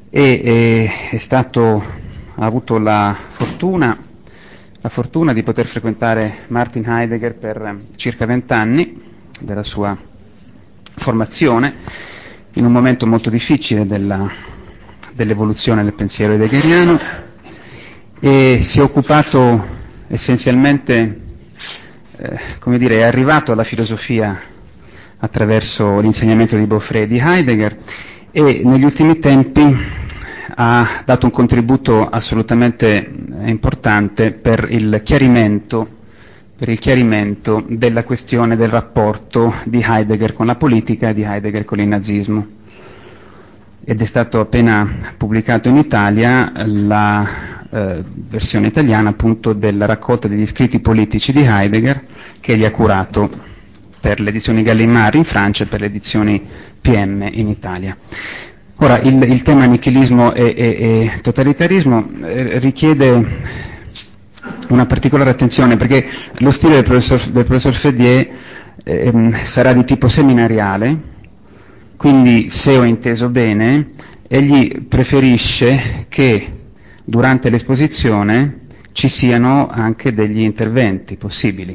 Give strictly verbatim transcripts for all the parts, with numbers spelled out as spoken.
e eh, è stato, ha avuto la fortuna, la fortuna di poter frequentare Martin Heidegger per circa vent'anni della sua formazione, in un momento molto difficile della, dell'evoluzione del pensiero heideggeriano, e si è occupato essenzialmente, eh, come dire, è arrivato alla filosofia attraverso l'insegnamento di Beaufret e di Heidegger, e negli ultimi tempi ha dato un contributo assolutamente importante per il chiarimento, per il chiarimento della questione del rapporto di Heidegger con la politica e di Heidegger con il nazismo. Ed è stato appena pubblicato in Italia la eh, versione italiana appunto della raccolta degli scritti politici di Heidegger, che egli ha curato per le edizioni Gallimard in Francia e per le edizioni P M in Italia. Ora, il, il tema nichilismo e, e, e totalitarismo eh, richiede una particolare attenzione, perché lo stile del professor, del professor Fédier eh, sarà di tipo seminariale, quindi, se ho inteso bene, egli preferisce che durante l'esposizione ci siano anche degli interventi possibili.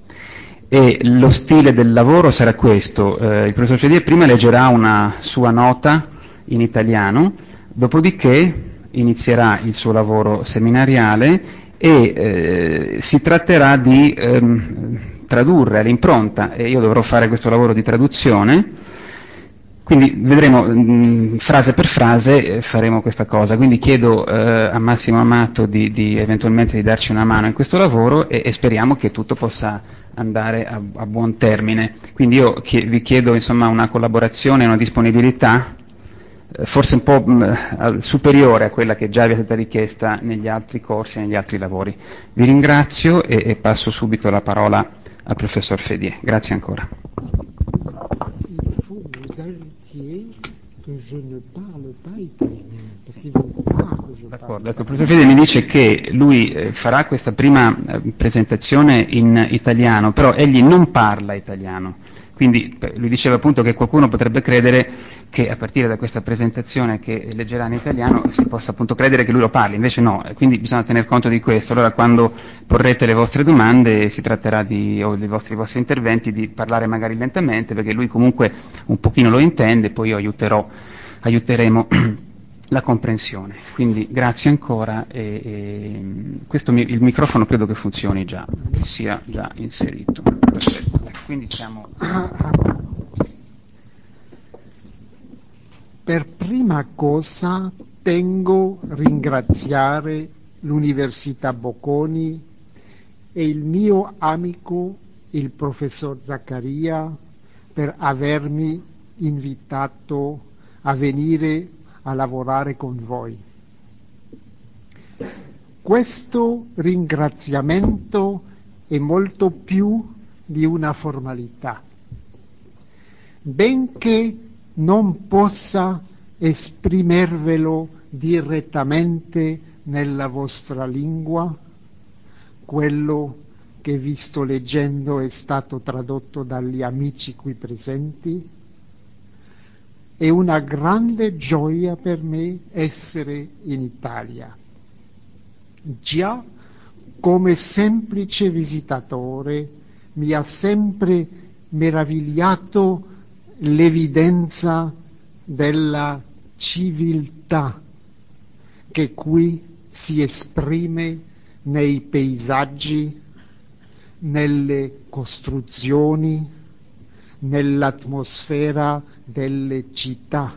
E lo stile del lavoro sarà questo: eh, il professor Fédier prima leggerà una sua nota in italiano, dopodiché inizierà il suo lavoro seminariale e eh, si tratterà di ehm, tradurre all'impronta, e io dovrò fare questo lavoro di traduzione. Quindi vedremo mh, frase per frase, eh, faremo questa cosa. Quindi chiedo eh, a Massimo Amato di, di eventualmente di darci una mano in questo lavoro, e, e speriamo che tutto possa andare a, a buon termine. Quindi io chie- vi chiedo insomma una collaborazione, una disponibilità eh, forse un po' mh, superiore a quella che già vi è stata richiesta negli altri corsi e negli altri lavori. Vi ringrazio e, e passo subito la parola al professor Fédier. Grazie ancora. Que je ne parle pas italien, perché vous croire que je D'accordo, ecco, il professor Fédier mi dice che lui eh, farà questa prima eh, presentazione in italiano, però egli non parla italiano, quindi eh, lui diceva appunto che qualcuno potrebbe credere che a partire da questa presentazione che leggerà in italiano si possa appunto credere che lui lo parli, invece no, quindi bisogna tener conto di questo. Allora quando porrete le vostre domande si tratterà di, o dei vostri, vostri interventi, di parlare magari lentamente, perché lui comunque un pochino lo intende, poi io aiuterò, aiuteremo la comprensione. Quindi grazie ancora, e, e questo mi, il microfono credo che funzioni già, che sia già inserito. Perfetto. Quindi siamo... Per prima cosa tengo a ringraziare l'Università Bocconi e il mio amico, il professor Zaccaria, per avermi invitato a venire a lavorare con voi. Questo ringraziamento è molto più di una formalità. Benché non possa esprimervelo direttamente nella vostra lingua, quello che vi sto leggendo è stato tradotto dagli amici qui presenti. È una grande gioia per me essere in Italia. Già come semplice visitatore mi ha sempre meravigliato l'evidenza della civiltà che qui si esprime nei paesaggi, nelle costruzioni, nell'atmosfera delle città.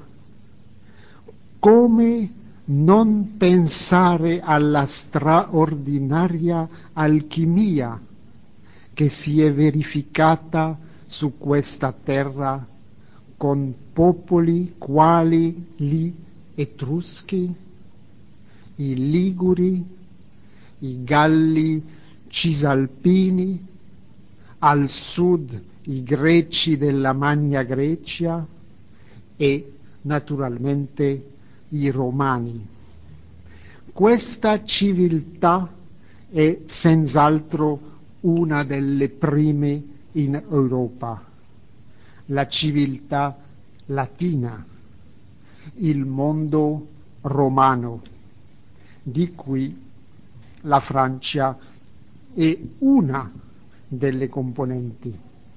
Come non pensare alla straordinaria alchimia che si è verificata su questa terra con popoli quali gli Etruschi, i Liguri, i Galli Cisalpini, al sud i Greci della Magna Grecia e naturalmente i Romani. Questa civiltà è senz'altro una delle prime in Europa, la civiltà latina. Il mondo romano, di cui la Francia è una delle componenti.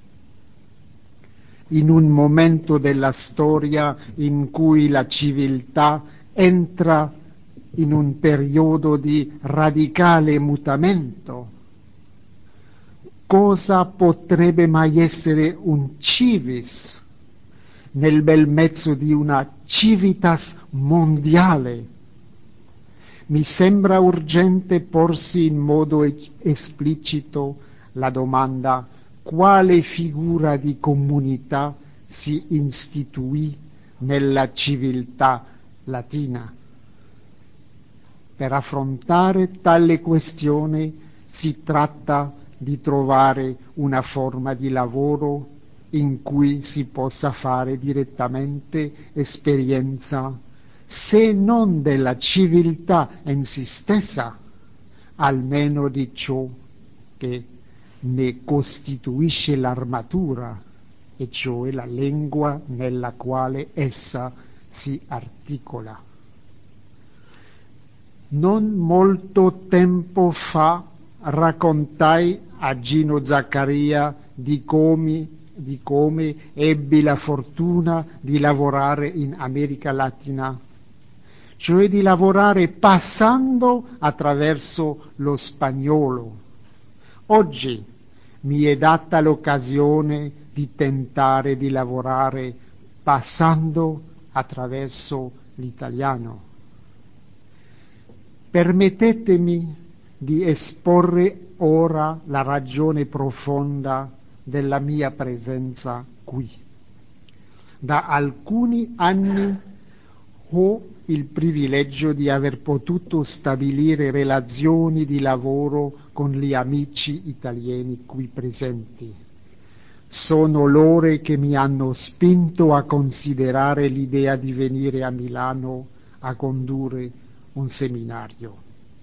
In un momento della storia in cui la civiltà entra in un periodo di radicale mutamento, cosa potrebbe mai essere un civis nel bel mezzo di una civitas mondiale? Mi sembra urgente porsi in modo esplicito la domanda: quale figura di comunità si istituì nella civiltà latina? Per affrontare tale questione si tratta di trovare una forma di lavoro in cui si possa fare direttamente esperienza, se non della civiltà in si stessa, almeno di ciò che ne costituisce l'armatura, e cioè la lingua nella quale essa si articola. Non molto tempo fa raccontai a Gino Zaccaria di come, di come ebbi la fortuna di lavorare in America Latina, cioè di lavorare passando attraverso lo spagnolo. Oggi mi è data l'occasione di tentare di lavorare passando attraverso l'italiano. Permettetemi di esporre ora la ragione profonda della mia presenza qui. Da alcuni anni ho il privilegio di aver potuto stabilire relazioni di lavoro con gli amici italiani qui presenti. Sono loro che mi hanno spinto a considerare l'idea di venire a Milano a condurre un seminario.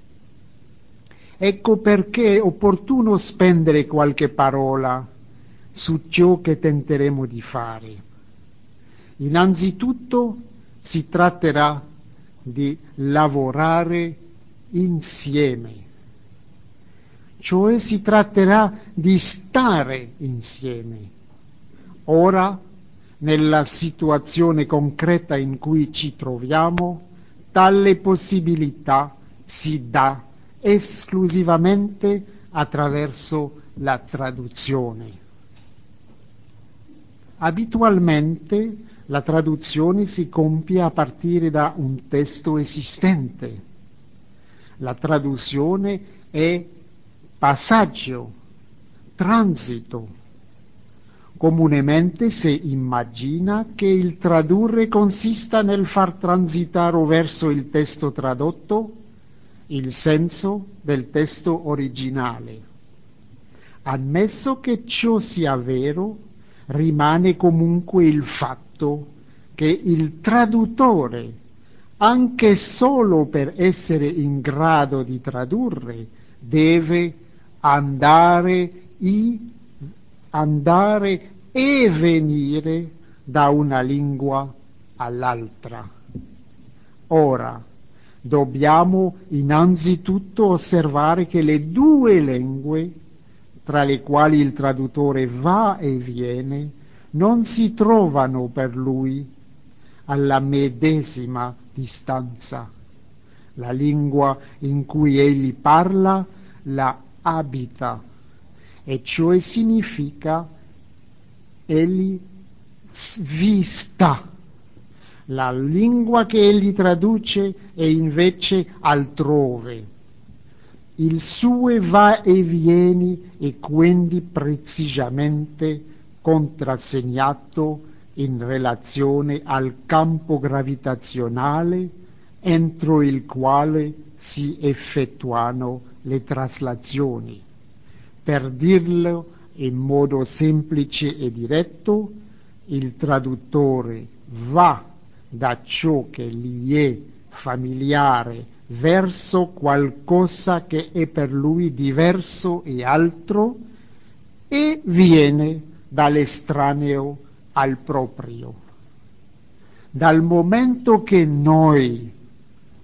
Ecco perché è opportuno spendere qualche parola su ciò che tenteremo di fare. Innanzitutto si tratterà di lavorare insieme, cioè si tratterà di stare insieme. Ora, nella situazione concreta in cui ci troviamo, tale possibilità si dà esclusivamente attraverso la traduzione. Abitualmente la traduzione si compie a partire da un testo esistente. La traduzione è passaggio, transito. Comunemente si immagina che il tradurre consista nel far transitare verso il testo tradotto il senso del testo originale. Ammesso che ciò sia vero, rimane comunque il fatto che il traduttore, anche solo per essere in grado di tradurre, deve andare, i, andare e venire da una lingua all'altra. Ora, dobbiamo innanzitutto osservare che le due lingue, tra le quali il traduttore va e viene, non si trovano per lui alla medesima distanza. La lingua in cui egli parla la abita, e cioè significa egli vi sta. La lingua che egli traduce è invece altrove. Il suo va e vieni è quindi precisamente contrassegnato in relazione al campo gravitazionale entro il quale si effettuano le traslazioni. Per dirlo in modo semplice e diretto, il traduttore va da ciò che gli è familiare verso qualcosa che è per lui diverso e altro, e viene dall'estraneo al proprio. Dal momento che noi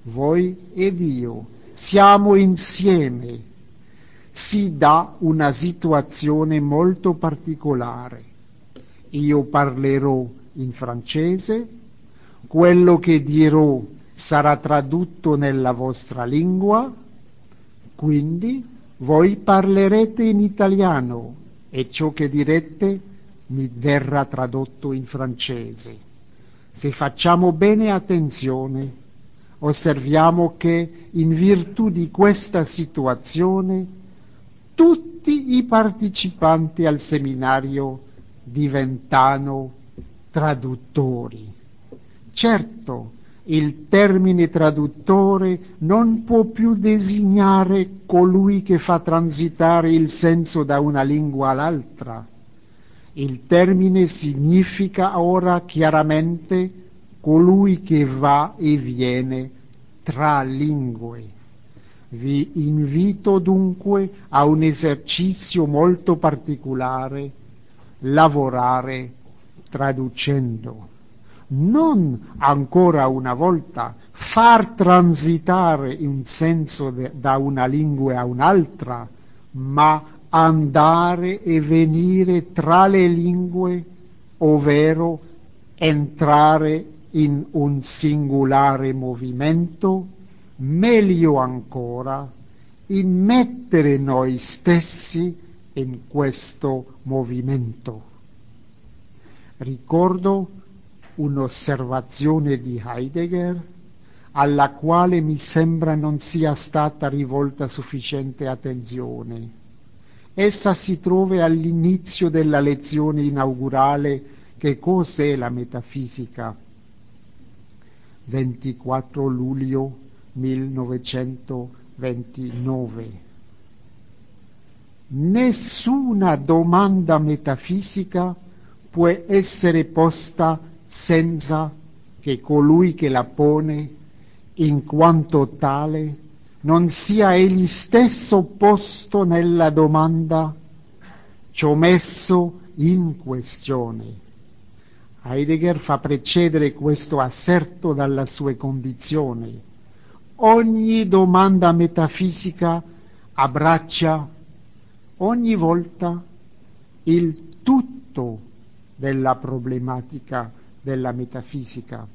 voi ed io siamo insieme, si dà una situazione molto particolare. Io parlerò in francese, quello che dirò sarà tradotto nella vostra lingua, quindi voi parlerete in italiano e ciò che direte mi verrà tradotto in francese. Se facciamo bene attenzione, osserviamo che in virtù di questa situazione tutti i partecipanti al seminario diventano traduttori. Certo, il termine traduttore non può più designare colui che fa transitare il senso da una lingua all'altra. Il termine significa ora chiaramente colui che va e viene tra lingue. Vi invito dunque a un esercizio molto particolare, lavorare traducendo. Non ancora una volta far transitare un senso de, da una lingua a un'altra, ma andare e venire tra le lingue, ovvero entrare in un singolare movimento, meglio ancora, immettere noi stessi in questo movimento. Ricordo un'osservazione di Heidegger alla quale mi sembra non sia stata rivolta sufficiente attenzione. Essa si trova all'inizio della lezione inaugurale Che cos'è la metafisica? ventiquattro luglio millenovecentoventinove. Nessuna domanda metafisica può essere posta senza che colui che la pone, in quanto tale, non sia egli stesso posto nella domanda, ciò messo in questione. Heidegger fa precedere questo asserto dalla sua condizione. Ogni domanda metafisica abbraccia ogni volta il tutto della problematica della metafisica.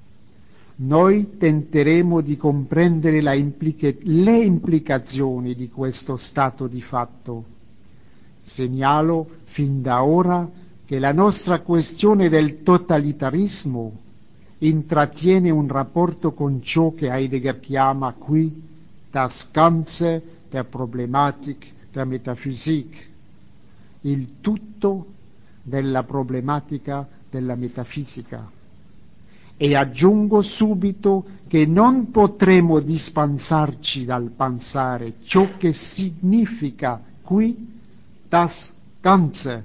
Noi tenteremo di comprendere la implica- le implicazioni di questo stato di fatto. Segnalo fin da ora che la nostra questione del totalitarismo intrattiene un rapporto con ciò che Heidegger chiama qui das Ganze der Problematik der Metaphysik, il tutto della problematica della metafisica. E aggiungo subito che non potremo dispensarci dal pensare ciò che significa qui das Ganze,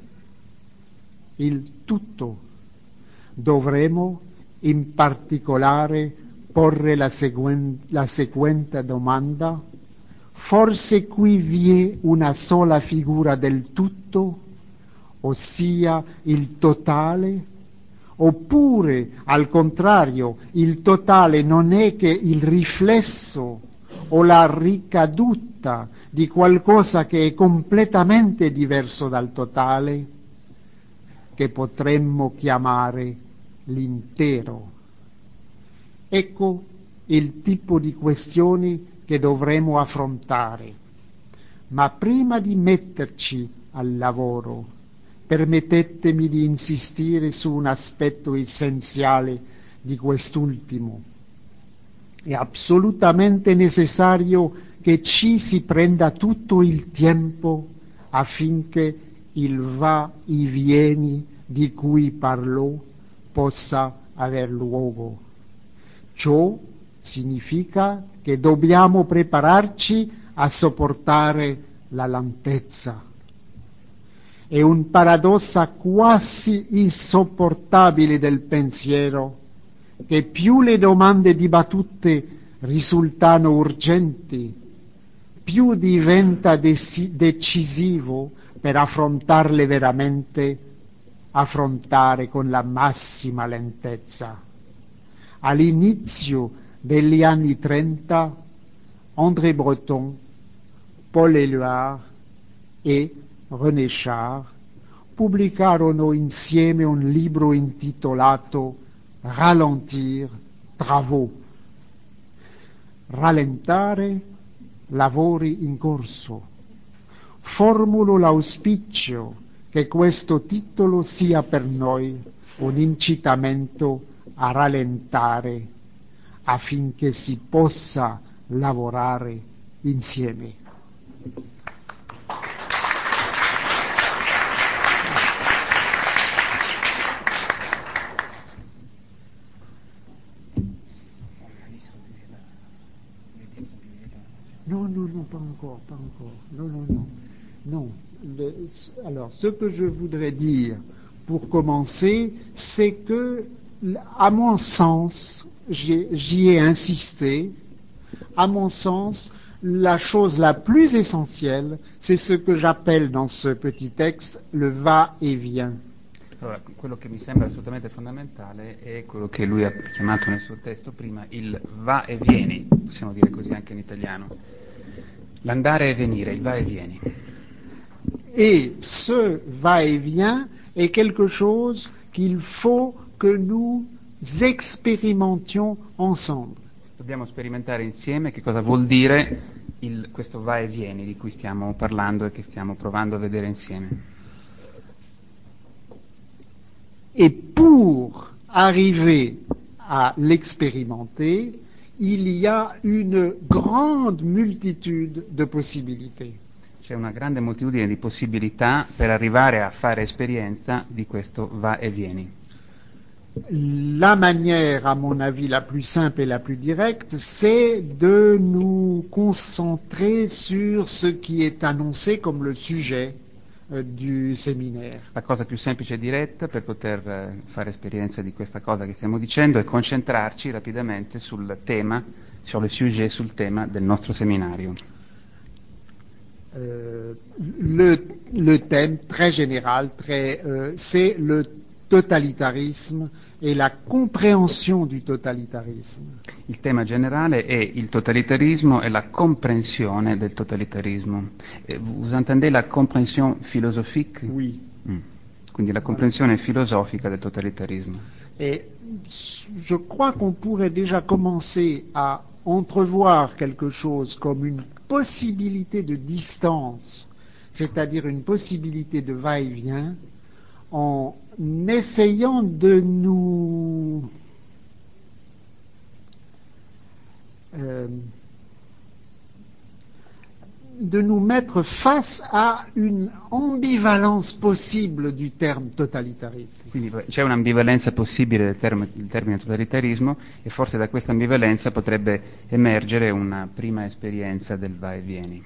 il tutto. Dovremo in particolare porre la, seguen- la seguente domanda: forse qui vi è una sola figura del tutto, ossia il totale? Oppure, al contrario, il totale non è che il riflesso o la ricaduta di qualcosa che è completamente diverso dal totale, che potremmo chiamare l'intero? Ecco il tipo di questioni che dovremo affrontare. Ma prima di metterci al lavoro, permettetemi di insistere su un aspetto essenziale di quest'ultimo. È assolutamente necessario che ci si prenda tutto il tempo affinché il va e vieni di cui parlò possa aver luogo. Ciò significa che dobbiamo prepararci a sopportare la lentezza. È un paradosso quasi insopportabile del pensiero che più le domande dibattute risultano urgenti, più diventa dec- decisivo per affrontarle veramente, affrontare con la massima lentezza. All'inizio degli anni trenta, André Breton, Paul Éluard e René Char pubblicarono insieme un libro intitolato Ralentir, travaux. Rallentare, lavori in corso. Formulo l'auspicio che questo titolo sia per noi un incitamento a rallentare affinché si possa lavorare insieme. Non, non, non, pas encore, pas encore. Non, non, non. Non. Le, alors, ce que je voudrais dire pour commencer, c'est que, à mon sens, j'y ai insisté, à mon sens, la chose la plus essentielle, c'est ce que j'appelle dans ce petit texte le va-et-vient. Allora, quello che mi sembra assolutamente fondamentale è quello che lui ha chiamato nel suo testo prima il va e vieni, possiamo dire così anche in italiano. L'andare e venire, il va e vieni. Et ce va-et-vient est quelque chose qu'il faut que nous expérimentions ensemble. Dobbiamo sperimentare insieme che cosa vuol dire il, questo va e vieni di cui stiamo parlando e che stiamo provando a vedere insieme. Et pour arriver à l'expérimenter, il y a une grande multitude de possibilités. C'è una grande moltitudine di possibilità per arrivare a fare esperienza di questo va e vieni. La manière, à mon avis, la plus simple et la plus directe, c'est de nous concentrer sur ce qui est annoncé comme le sujet euh, du séminaire. La cosa più semplice e diretta per poter eh, fare esperienza di questa cosa che stiamo dicendo è concentrarci rapidamente sul tema, sur le sujet, sul tema del nostro seminario. Euh, le, le thème très général, très, euh, c'est le totalitarisme et la compréhension du totalitarisme. Il tema generale è il totalitarismo e la comprensione del totalitarismo. Eh, vous entendez la compréhension philosophique? Oui. Mm. Quindi la comprensione filosofica del totalitarismo. Et je crois qu'on pourrait déjà commencer à entrevoir quelque chose comme une possibilité de distance, c'est-à-dire une possibilité de va-et-vient, en essayant de nous euh, de nous mettre face à une ambivalence possible du terme totalitarisme. Quindi c'è un'ambivalenza possibile del termine, del termine totalitarismo e forse da questa ambivalenza potrebbe emergere una prima esperienza del va e vieni.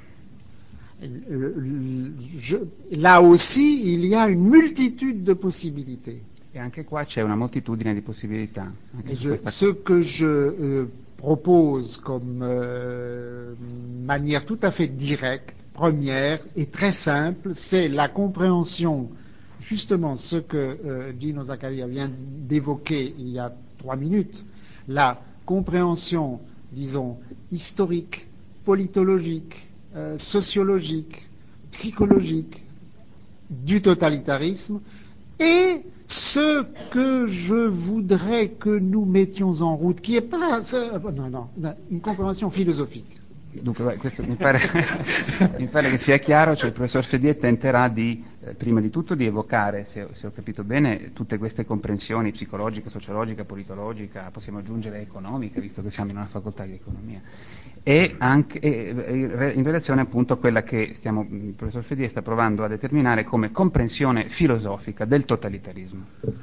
Je, là aussi, il y a une multitude de possibilités. E anche qua c'è una moltitudine di possibilità. Et je, ce que je euh, propose comme euh, manière tout à fait directe, première et très simple, c'est la compréhension, justement ce que euh, Gino Zaccaria vient d'évoquer il y a trois minutes, la compréhension, disons, historique, politologique, euh, sociologique, psychologique du totalitarisme et ce que je voudrais que nous mettions en route, qui est pas non, non, une compréhension philosophique. Dunque, questo mi pare, mi pare che sia chiaro, cioè il professor Fédier tenterà di, eh, prima di tutto, di evocare, se, se ho capito bene, tutte queste comprensioni psicologica, sociologica, politologica, possiamo aggiungere economica, visto che siamo in una facoltà di economia, e anche e, in relazione appunto a quella che stiamo, il professor Fédier sta provando a determinare come comprensione filosofica del totalitarismo.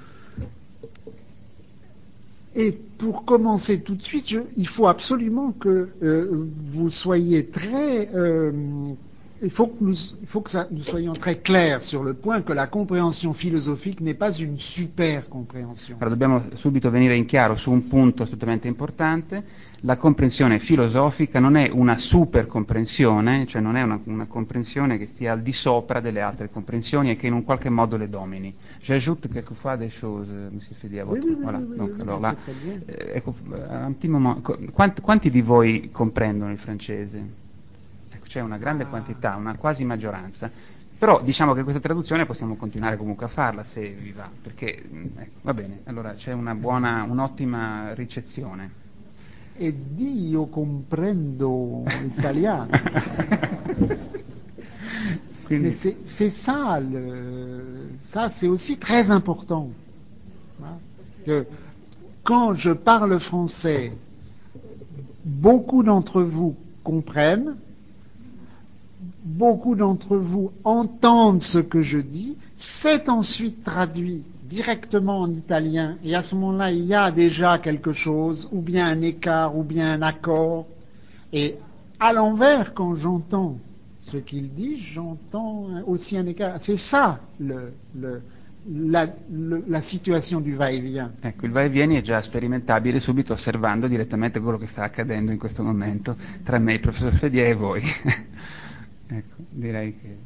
Et pour commencer tout de suite, je, il faut absolument que euh, vous soyez très... Euh, il faut que, nous, il faut que ça, nous soyons très clairs sur le point que la compréhension philosophique n'est pas une super compréhension. Allora, dobbiamo subito venire in chiaro su un punto assolutamente importante. la comprensione filosofica non è una super comprensione, cioè non è una, una comprensione che stia al di sopra delle altre comprensioni e che in un qualche modo le domini. J'ajoute quelquefois des choses, monsieur Fedi, à votre... Oui, oui, voilà. oui, oui, Donc, oui, alors oui, là, c'est très bien. eh, ecco, un petit moment, quanti, quanti di voi comprendono il francese? Ecco, c'è una grande Ah. quantità, una quasi maggioranza. Però diciamo che questa traduzione possiamo continuare comunque a farla se vi va, perché ecco, va bene, allora c'è una buona, un'ottima ricezione. E Dio comprendo l'italiano. Quindi... Mais c'est, c'est ça, le, ça c'est aussi très important. Hein, que quand je parle français, beaucoup d'entre vous comprennent, beaucoup d'entre vous entendent ce que je dis, c'est ensuite traduit directement en italien, et à ce moment-là, il y a déjà quelque chose, ou bien un écart, ou bien un accord, et à l'envers, quand j'entends ce qu'il dit, j'entends aussi un écart. C'est ça le, le, la, le, la situation du va-et-vient. Ecco, il va e vieni è già sperimentabile subito osservando direttamente quello che sta accadendo in questo momento tra me, il professor Fedier e voi. Ecco, direi che...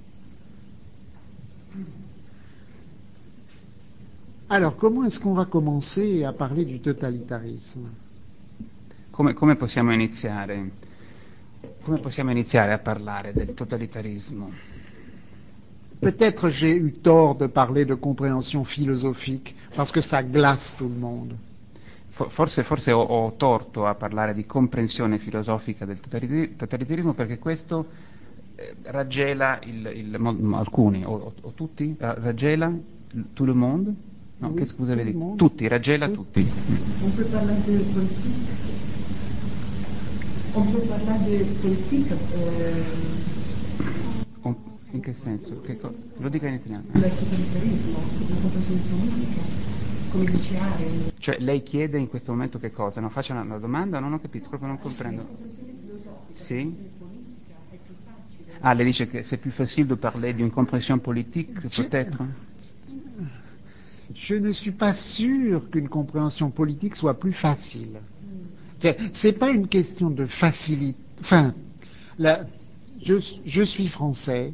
Alors, comment est-ce qu'on va commencer à parler du totalitarisme? Come, come possiamo iniziare? Come possiamo iniziare a parlare del totalitarismo? Peut-être j'ai eu tort de parler de compréhension philosophique parce que ça glace tout le monde. Forse, forse ho, ho torto a parlare di comprensione filosofica del totalitarismo perché questo eh, raggela il, il, mo, alcuni, o, o, o tutti, raggela tout le monde? No, Oui, che scusa tout vedi? le monde. Tutti, raggela Tout. tutti. On peut parler de politique. On peut parler de politique. Euh... In che senso? Che co- lo dica in italiano. Del totalitarismo, una comprensione politica, come dice Arendt. Cioè lei chiede in questo momento che cosa? No, faccia una, una domanda? Non ho capito, proprio non comprendo. Sì? Ah, lei dice che c'est plus facile de parler d'une compréhension politique, Je, peut-être? je ne suis pas sûr qu'une compréhension politique soit plus facile. C'est pas une question de facilité. Enfin, la, je, je suis français.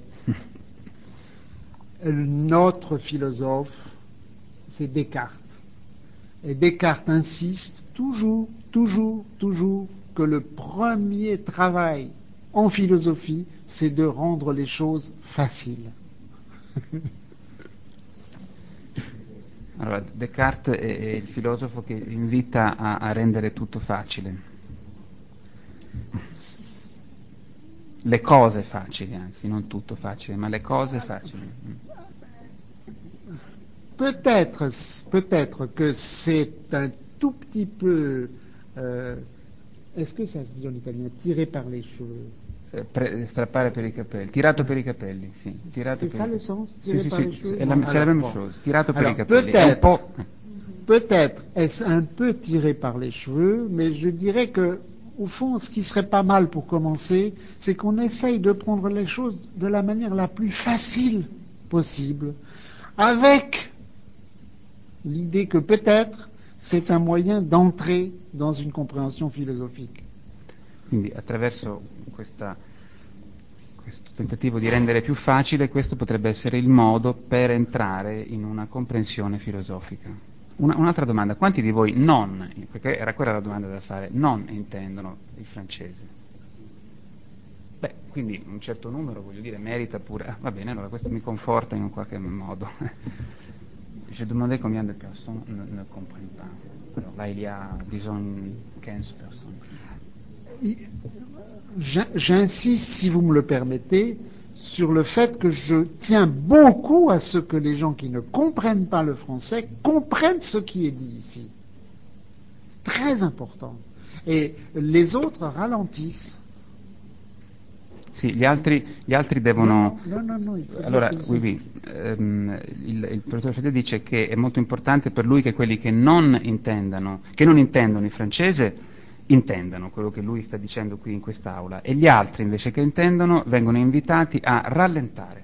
Notre philosophe, c'est Descartes. Et Descartes insiste toujours, toujours, toujours que le premier travail en philosophie, c'est de rendre les choses faciles. Allora, Descartes è, è il filosofo che invita a, a rendere tutto facile. Le cose facili, anzi, non tutto facile, ma le cose facili. Peut-être, peut-être que c'est un tout petit peu, euh, est-ce que ça se dit en italien, tiré par les cheveux? Eh, pre- strappare per i capelli, tirato per i capelli, sì. Tirato C'est per ça i le capelli. sens, Sì, tiré sì, par sì, les cheveux? è la, Bon, c'est la alors, même bon. chose, tirato per Alors, i capelli. È un po'... Peut-être est-ce un peu tiré par les cheveux, mais je dirais que, au fond, ce qui serait pas mal pour commencer, c'est qu'on essaye de prendre les choses de la manière la plus facile possible, avec l'idée que peut-être c'est un moyen d'entrer dans une compréhension philosophique. Quindi attraverso questa, questo tentativo di rendere più facile, questo potrebbe essere il modo per entrare in una comprensione filosofica. Una, un'altra domanda, quanti di voi non, perché era quella la domanda da fare, non intendono il francese? Beh, quindi un certo numero, voglio dire, merita pure... Ah, va bene, allora questo mi conforta in un qualche modo. J'ai demandé combien de personnes ne, ne comprennent pas. Alors là, il y a, disons, quinze personnes. J'insiste, si vous me le permettez, sur le fait que je tiens beaucoup à ce que les gens qui ne comprennent pas le français comprennent ce qui est dit ici. Très important. Et les autres ralentissent. Sì, gli altri, gli altri devono... No, no, no, no, allora, oui, oui, ehm, il, il professor Fede dice che è molto importante per lui che quelli che non intendano, che non intendono il francese, intendano quello che lui sta dicendo qui in quest'aula, e gli altri invece che intendono vengono invitati a rallentare.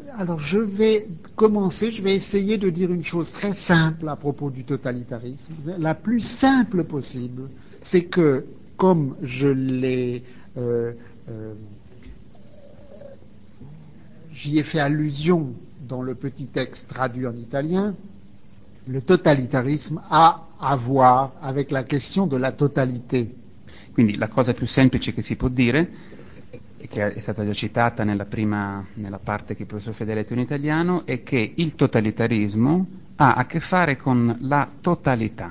Alors je vais commencer, je vais essayer de dire une chose très simple à propos du totalitarisme, la plus simple possible, c'est que, comme je l'ai, euh, euh, j'y ai fait allusion dans le petit texte traduit en italien, le totalitarisme a à voir avec la question de la totalité. Quindi la cosa più semplice che si può dire, e che è stata già citata nella prima, nella parte che il professor Fedele ha letto in italiano, è che il totalitarismo ha a che fare con la totalità.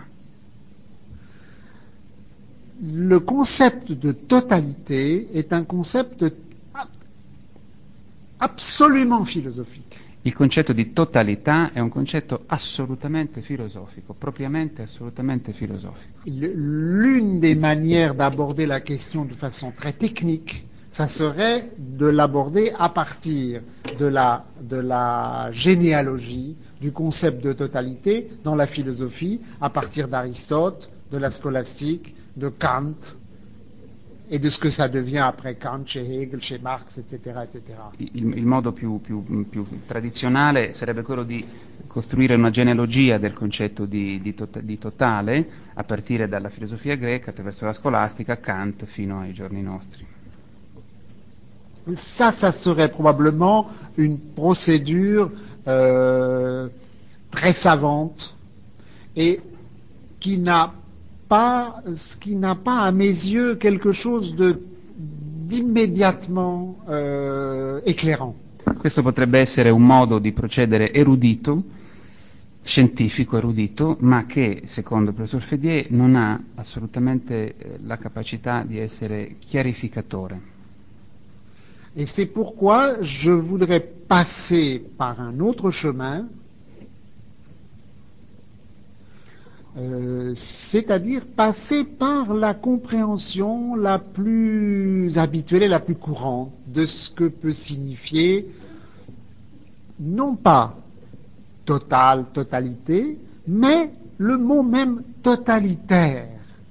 Le concept de totalité est un concept absolument philosophique. Il concetto di totalità è un concetto assolutamente filosofico, propriamente assolutamente filosofico. L'une des manières d'aborder la question de façon très technique, ça serait de l'aborder à partir de la, de la généalogie du concept de totalité dans la philosophie, à partir d'Aristote, de la scolastique, de Kant, e de ce que ça devient après Kant, chez Hegel, chez Marx, et cetera, et cetera. Il, il modo più, più, più tradizionale sarebbe quello di costruire una genealogia del concetto di, di, tot- di totale a partire dalla filosofia greca attraverso la scolastica, Kant, fino ai giorni nostri. Ça, ça serait probablement une procédure euh, très savante et qui n'a pas, qui n'a pas à mes yeux quelque chose de, d'immédiatement euh, éclairant. Questo potrebbe essere un modo di procedere erudito, scientifico erudito, ma che, secondo il professor Fédier, non ha assolutamente eh, la capacità di essere chiarificatore. Et c'est pourquoi je voudrais passer par un autre chemin, euh, c'est-à-dire passer par la compréhension la plus habituelle et la plus courante de ce que peut signifier non pas total, totalité, mais le mot même totalitaire.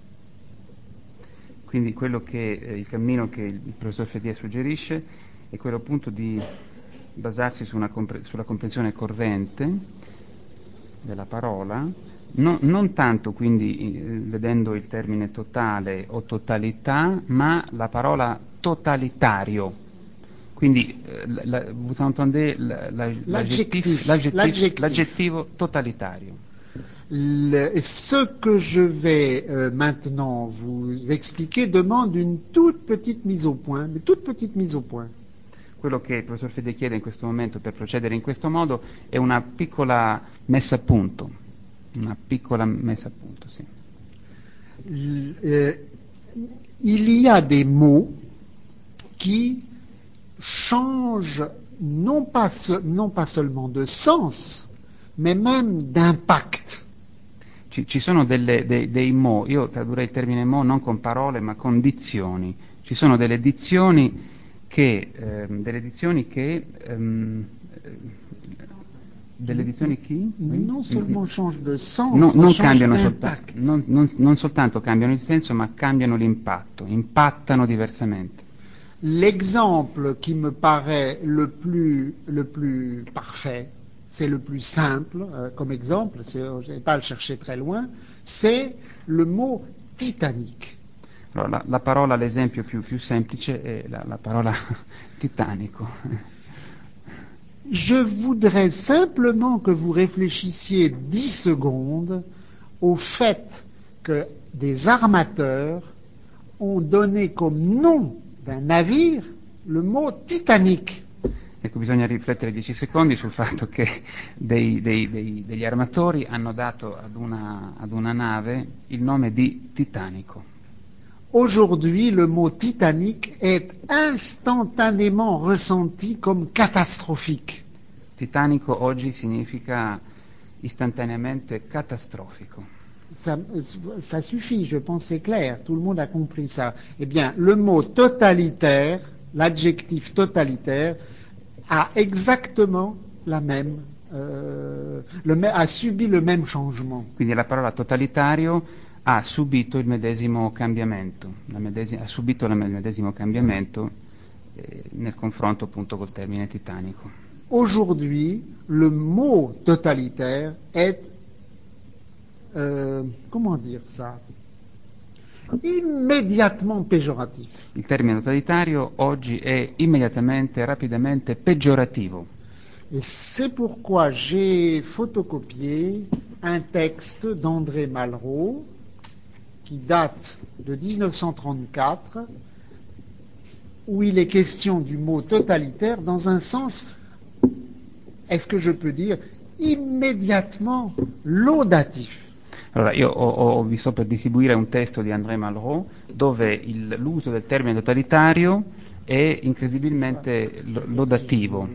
Quindi quello che, eh, il cammino che il professor Fédier suggerisce è quello appunto di basarsi su una compre- sulla comprensione corrente della parola, no, non tanto quindi eh, vedendo il termine totale o totalità, ma la parola totalitario. Quindi eh, la, vous entendez la, la, l'aggettif, l'aggettif, l'aggettif. l'aggettivo totalitario. Le, ce que je vais euh, maintenant vous expliquer demande une toute petite mise au point, une toute petite mise au point. Quello che il professor Fede chiede in questo momento per procedere in questo modo è una piccola messa a punto, una piccola messa a punto, sì. L, euh, il y a des mots qui changent non pas, se, non pas seulement de sens, mais même d'impact. Ci, ci sono delle, dei, dei mo, io tradurrei il termine mo non con parole ma con dizioni. Ci sono delle dizioni che, ehm, delle dizioni che, ehm, delle dizioni che non seulement change de sens, no, non, change cambiano solta- non, non, non soltanto cambiano il senso, ma cambiano l'impatto, impattano diversamente. L'exemple qui me paraît le plus, le plus parfait, c'est le plus simple euh, comme exemple, c'est, je n'ai pas à le chercher très loin, c'est le mot Titanic. Allora, la, la parola, l'esempio più, più semplice è la, la parola titanico. Je voudrais simplement que vous réfléchissiez dix secondes au fait que des armateurs ont donné comme nom d'un navire le mot Titanic. Ecco, bisogna riflettere dieci secondi sul fatto che dei, dei, dei, degli armatori hanno dato ad una, ad una nave il nome di Titanico. Aujourd'hui, le mot Titanic est instantanément ressenti comme catastrophique. Titanico oggi significa istantaneamente catastrofico. Ça, ça suffit, je pense c'est clair, tout le monde a compris ça. Eh bien, le mot totalitaire, l'adjectif totalitaire, a exactement la même, euh, le, a subi le même changement. Quindi la parola totalitario ha subito il medesimo cambiamento, la medesima, ha subito il medesimo cambiamento eh, nel confronto appunto col termine titanico. aujourd'hui, le mot totalitaire est, euh, comment dire ça, immediatement péjoratif. Il termine totalitario oggi è immediatamente, rapidamente peggiorativo. Et c'est pourquoi j'ai photocopié un texte d'André Malraux qui date de dix-neuf cent trente-quatre, où il est question du mot totalitaire dans un sens, est-ce que je peux dire, immédiatement laudatif. Allora, io ho, ho, vi sto per distribuire un testo di André Malraux dove il, l'uso del termine totalitario è incredibilmente lodativo.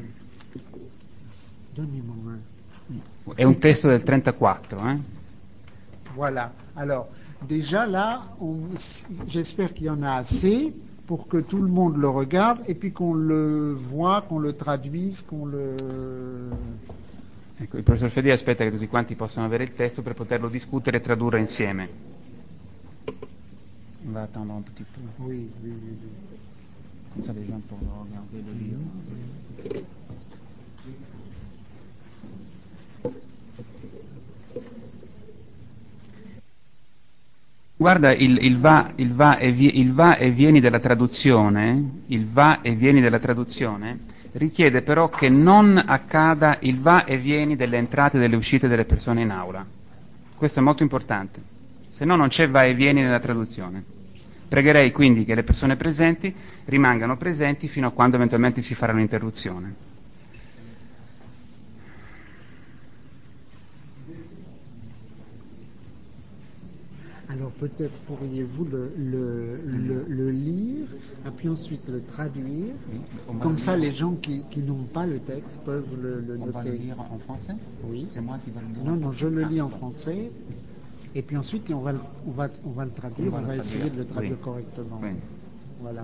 È un testo del trentaquattro. Eh? Voilà. Alors, déjà là, on, j'espère qu'il y en a assez pour que tout le monde le regarde et puis qu'on le voit, qu'on le traduise, qu'on le... Ecco, il professor Fedì aspetta che tutti quanti possano avere il testo per poterlo discutere e tradurre insieme. On va attendre un petit peu. Oui, oui, oui, oui. Comme ça les gens pourront regarder le livre. Guarda, il, il, va, il, va e vi, il va e vieni della traduzione, il va e vieni della traduzione, richiede però che non accada il va e vieni delle entrate e delle uscite delle persone in aula. Questo è molto importante, se no non c'è va e vieni nella traduzione. Pregherei quindi che le persone presenti rimangano presenti fino a quando eventualmente si farà un'interruzione. Alors peut-être pourriez-vous le, le, le, le lire, et puis ensuite le traduire. Oui, comme ça les gens qui, qui n'ont pas le texte peuvent le, le on noter. Va le lire en français? Oui. C'est moi qui vais le lire. Non, non, je le lis en français. Et puis ensuite on va, on va, on va le traduire, on va, on va essayer de le traduire oui. correctement. Oui. Voilà.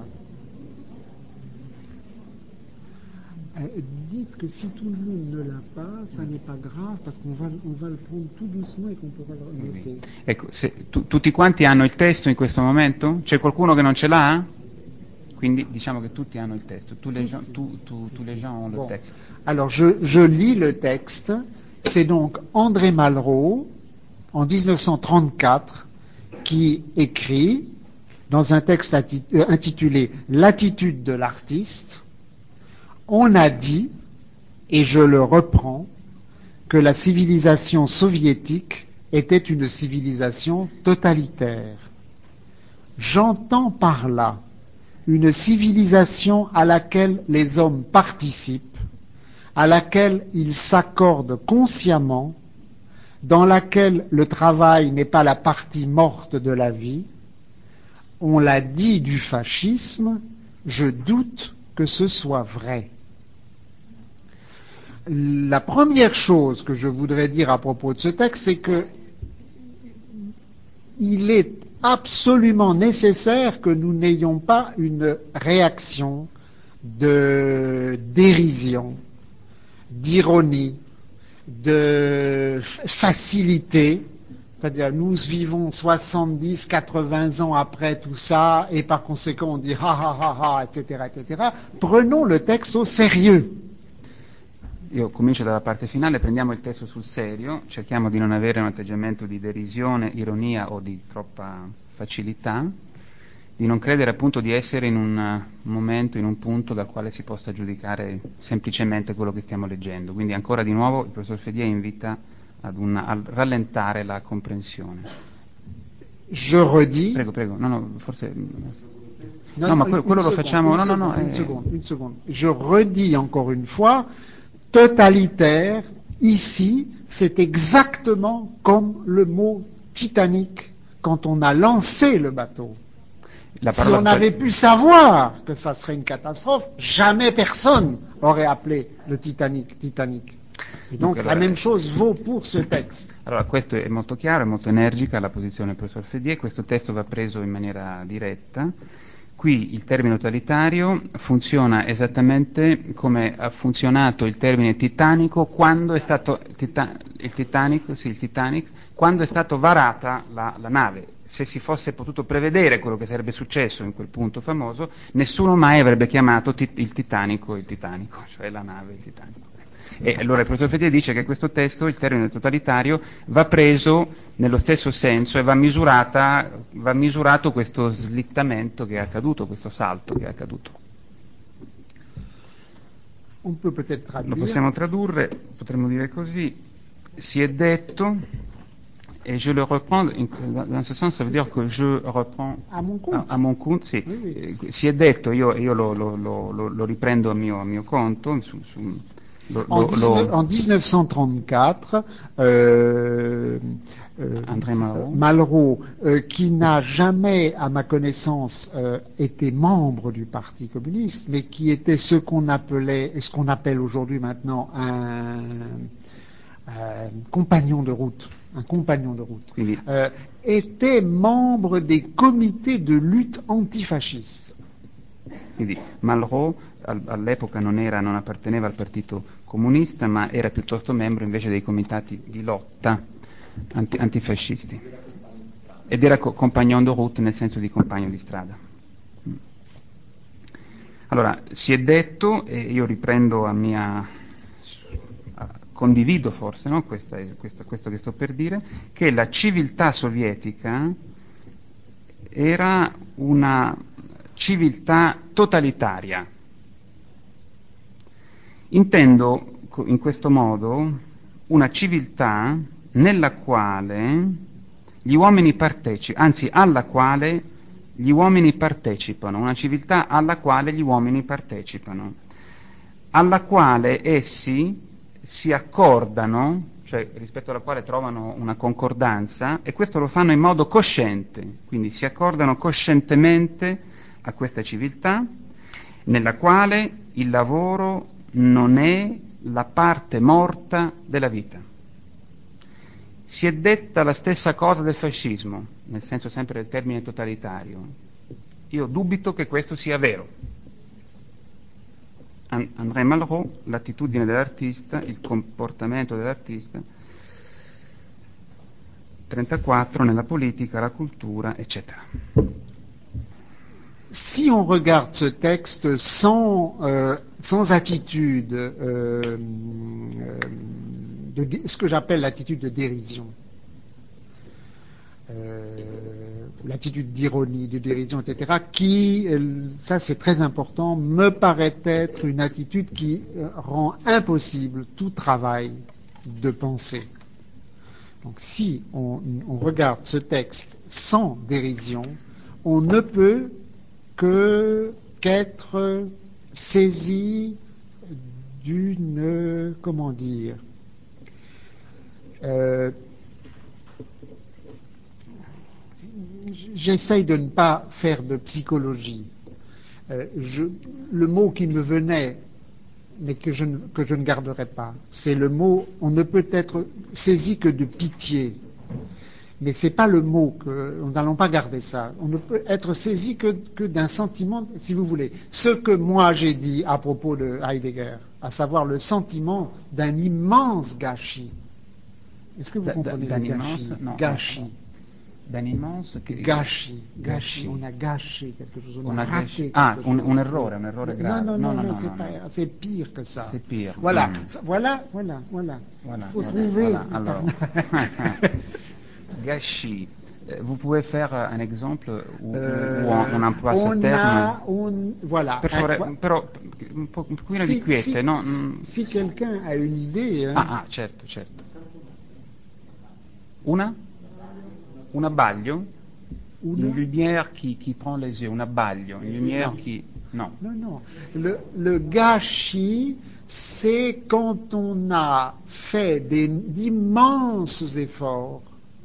Euh, dites que si tout le monde ne l'a pas, ça n'est pas grave parce qu'on va, on va le prendre tout doucement et qu'on pourra le noter. Ecco, se, tu, tutti quanti hanno il testo in questo momento? C'è qualcuno che non ce l'ha? Quindi diciamo che tutti hanno il testo. Tous les gens, tout, tout, tous les gens ont bon. le texte. Alors je, je lis le texte. C'est donc André Malraux en dix-neuf cent trente-quatre qui écrit dans un texte intitulé L'attitude de l'artiste. On a dit, et je le reprends, que la civilisation soviétique était une civilisation totalitaire. J'entends par là une civilisation à laquelle les hommes participent, à laquelle ils s'accordent consciemment, dans laquelle le travail n'est pas la partie morte de la vie. On l'a dit du fascisme, je doute que ce soit vrai. La première chose que je voudrais dire à propos de ce texte, c'est que il est absolument nécessaire que nous n'ayons pas une réaction de dérision, d'ironie, de facilité. C'est-à-dire, nous vivons soixante-dix, quatre-vingts ans après tout ça, et par conséquent on dit ha ha ha ha, et cetera, et cetera. Prenons le texte au sérieux. Io comincio dalla parte finale, prendiamo il testo sul serio, cerchiamo di non avere un atteggiamento di derisione, ironia o di troppa facilità, di non credere appunto di essere in un momento, in un punto dal quale si possa giudicare semplicemente quello che stiamo leggendo. Quindi ancora di nuovo il professor Fedì invita ad una, a rallentare la comprensione. Je redis. Prego, prego, no, no, forse... No, no, ma quello, quello lo seconde, facciamo... No, seconde, no, no, une eh... seconde, une seconde. Je redis encore une fois, totalitaire, ici, c'est exactement comme le mot Titanic quand on a lancé le bateau. La si on avait pu savoir que ça serait une catastrophe, jamais personne aurait appelé le Titanic Titanic. Et donc, donc allora, la même chose vaut pour ce texte. Allora, questo è molto chiaro, è molto energica la posizione del professor Fedì, questo testo va preso in maniera diretta. Qui il termine totalitario funziona esattamente come ha funzionato il termine titanico quando è stato tita, il Titanic, sì, il Titanic, quando è stato varata la, la nave. Se si fosse potuto prevedere quello che sarebbe successo in quel punto famoso, nessuno mai avrebbe chiamato tit, il Titanico il Titanico, cioè la nave il Titanico. E allora il professor Fedeli dice che questo testo, il termine totalitario, va preso nello stesso senso e va, misurata, va misurato questo slittamento che è accaduto, questo salto che è accaduto. On peut peut-être Lo traduire. possiamo tradurre, potremmo dire così, si è detto, et je le reprends, in, dans ce sens, ça veut dire que je reprends à mon compte. A, a mon compte, sì. Oui, oui. Eh, si è detto, io, io lo, lo, lo, lo riprendo a mio, a mio conto, su, su, lo, En, lo, dix-neuf, lo, en dix-neuf cent trente-quatre, euh, euh, André Malraux. Malraux, euh, qui n'a jamais, à ma connaissance, euh, été membre du Parti communiste, mais qui était ce qu'on appelait, ce qu'on appelle aujourd'hui maintenant un, un compagnon de route, un compagnon de route, Quindi, euh, était membre des comités de lutte antifasciste. quindi Malraux al, all'epoca non, era, non apparteneva al Partito Comunista, ma era piuttosto membro invece dei comitati di lotta anti, antifascisti. Ed era co- compagnon de route nel senso di compagno di strada. Allora, si è detto, e io riprendo a mia... condivido forse, no? questa, questa, questo che sto per dire, che la civiltà sovietica era una civiltà totalitaria. Intendo in questo modo una civiltà nella quale gli uomini partecipano, anzi alla quale gli uomini partecipano, una civiltà alla quale gli uomini partecipano, alla quale essi si accordano, cioè rispetto alla quale trovano una concordanza, e questo lo fanno in modo cosciente, quindi si accordano coscientemente a questa civiltà, nella quale il lavoro non è la parte morta della vita. Si è detta la stessa cosa del fascismo, nel senso sempre del termine totalitario. Io dubito che questo sia vero. André Malraux, l'attitudine dell'artista, il comportamento dell'artista, trentaquattro, nella politica, la cultura, eccetera. Si on regarde ce texte sans, euh, sans attitude, euh, de, de, ce que j'appelle l'attitude de dérision, euh, l'attitude d'ironie, de dérision, et cetera, qui, euh, ça c'est très important, me paraît être une attitude qui euh, rend impossible tout travail de pensée. Donc si on, on regarde ce texte sans dérision, on ne peut que qu'être saisi d'une, comment dire, euh, j'essaye de ne pas faire de psychologie. Euh, je, le mot qui me venait, mais que je, ne, que je ne garderai pas, c'est le mot, on ne peut être saisi que de pitié. Mais ce n'est pas le mot que nous n'allons pas garder ça. On ne peut être saisi que, que d'un sentiment, si vous voulez. Ce que moi j'ai dit à propos de Heidegger, à savoir le sentiment d'un immense gâchis. Est-ce que vous Da- comprenez d'un le immense, gâchis non, Gâchis. non. D'un immense che... Gâchis, gâchis, Gâchis. on a gâché quelque chose, on Una a raté gâchis. quelque Ah, chose. un, un errore, un errore non, grave. non, non, non, no, c'est, no, pas, no. c'est pire que ça. C'est pire. Voilà, Mm. voilà, voilà, voilà. Voilà, Faut voilà, trouver. voilà. Alors, gâchis. Vous pouvez faire un exemple où, Euh, où on, on emploie on ce terme? a, on, voilà. Per favore, Un, però un, po', un pochino si, di quiete, si, no? si quelqu'un a une idée. Hein. Ah, ah, certo, certo. Una? Un abbaglio? Una? Une lumière qui, qui prend les yeux, un abbaglio, une lumière Non. qui... Non. Non, non. Le, le gâchis, c'est quand on a fait des, d'immenses efforts,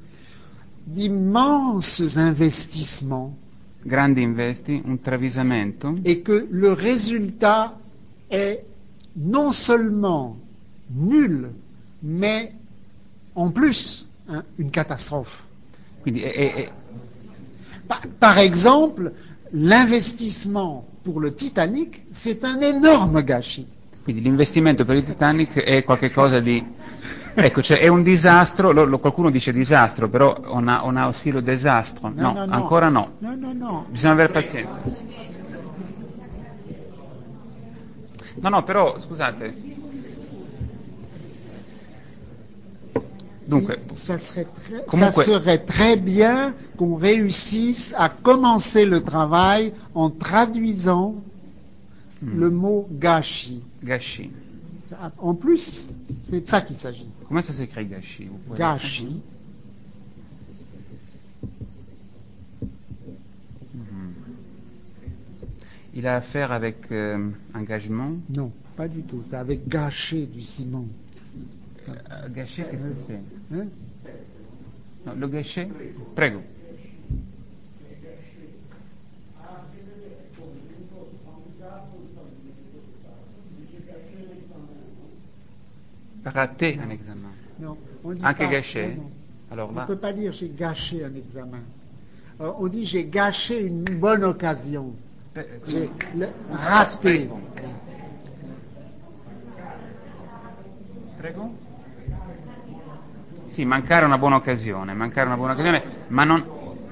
d'immenses investissements, Grandi investi, un travisamento, et que le résultat est non seulement nul, mais en plus hein, une catastrophe. quindi è, è, è, Par, par exemple, l'investissement pour le Titanic, c'est un énorme gâchis. quindi l'investimento per il Titanic è qualcosa di... Ecco, cioè è un disastro, lo, lo, qualcuno dice disastro, però on a, on a aussi le disastro. No, No, no, no. ancora no. No, no, no. Bisogna avere pazienza. No, no, però, scusate, Dunque, ça serait, très, comunque, ça serait très bien qu'on réussisse à commencer le travail en traduisant mm. le mot gâchis. Gâchis. En plus, c'est de ça qu'il s'agit. Comment ça s'écrit gâchis? Gâchis. Il a affaire avec euh, engagement? Non, pas du tout. C'est avec gâcher du ciment. Euh, gâcher, qu'est-ce que c'est? Hein? No, le gâcher? Prego. Rater un examen. Non, on dit Anche pas, gâcher? non, non. Alors on là... ne peut pas dire j'ai gâché un examen. Alors, on dit j'ai gâché une bonne occasion. J'ai le, raté. Prego? Sì, mancare una buona occasione, mancare una buona occasione, ma non...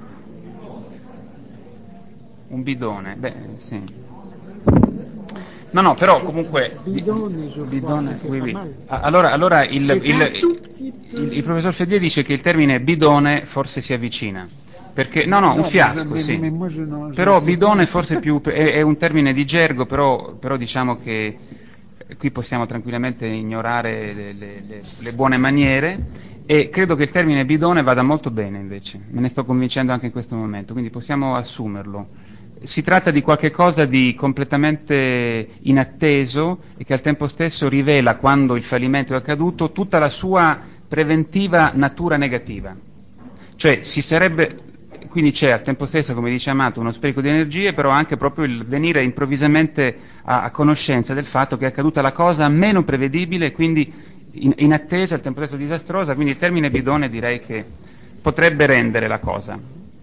Un bidone, beh, sì. No, no, però comunque... Bidone, je bidone, crois, oui, oui. mal. Allora, allora il, il, il, il, il professor Fedier dice che il termine bidone forse si avvicina. Perché, no, no, un fiasco, mais, sì. Mais moi je non, je però bidone forse più, è, è un termine di gergo, però, però diciamo che qui possiamo tranquillamente ignorare le, le, le, le buone maniere, e credo che il termine bidone vada molto bene invece, me ne sto convincendo anche in questo momento, quindi possiamo assumerlo. Si tratta di qualche cosa di completamente inatteso e che al tempo stesso rivela, quando il fallimento è accaduto, tutta la sua preventiva natura negativa. Cioè si sarebbe... Quindi c'è al tempo stesso, come dice Amato, uno spreco di energie, però anche proprio il venire improvvisamente a, a conoscenza del fatto che è accaduta la cosa meno prevedibile e quindi in, inattesa, al tempo stesso disastrosa, quindi il termine bidone direi che potrebbe rendere la cosa.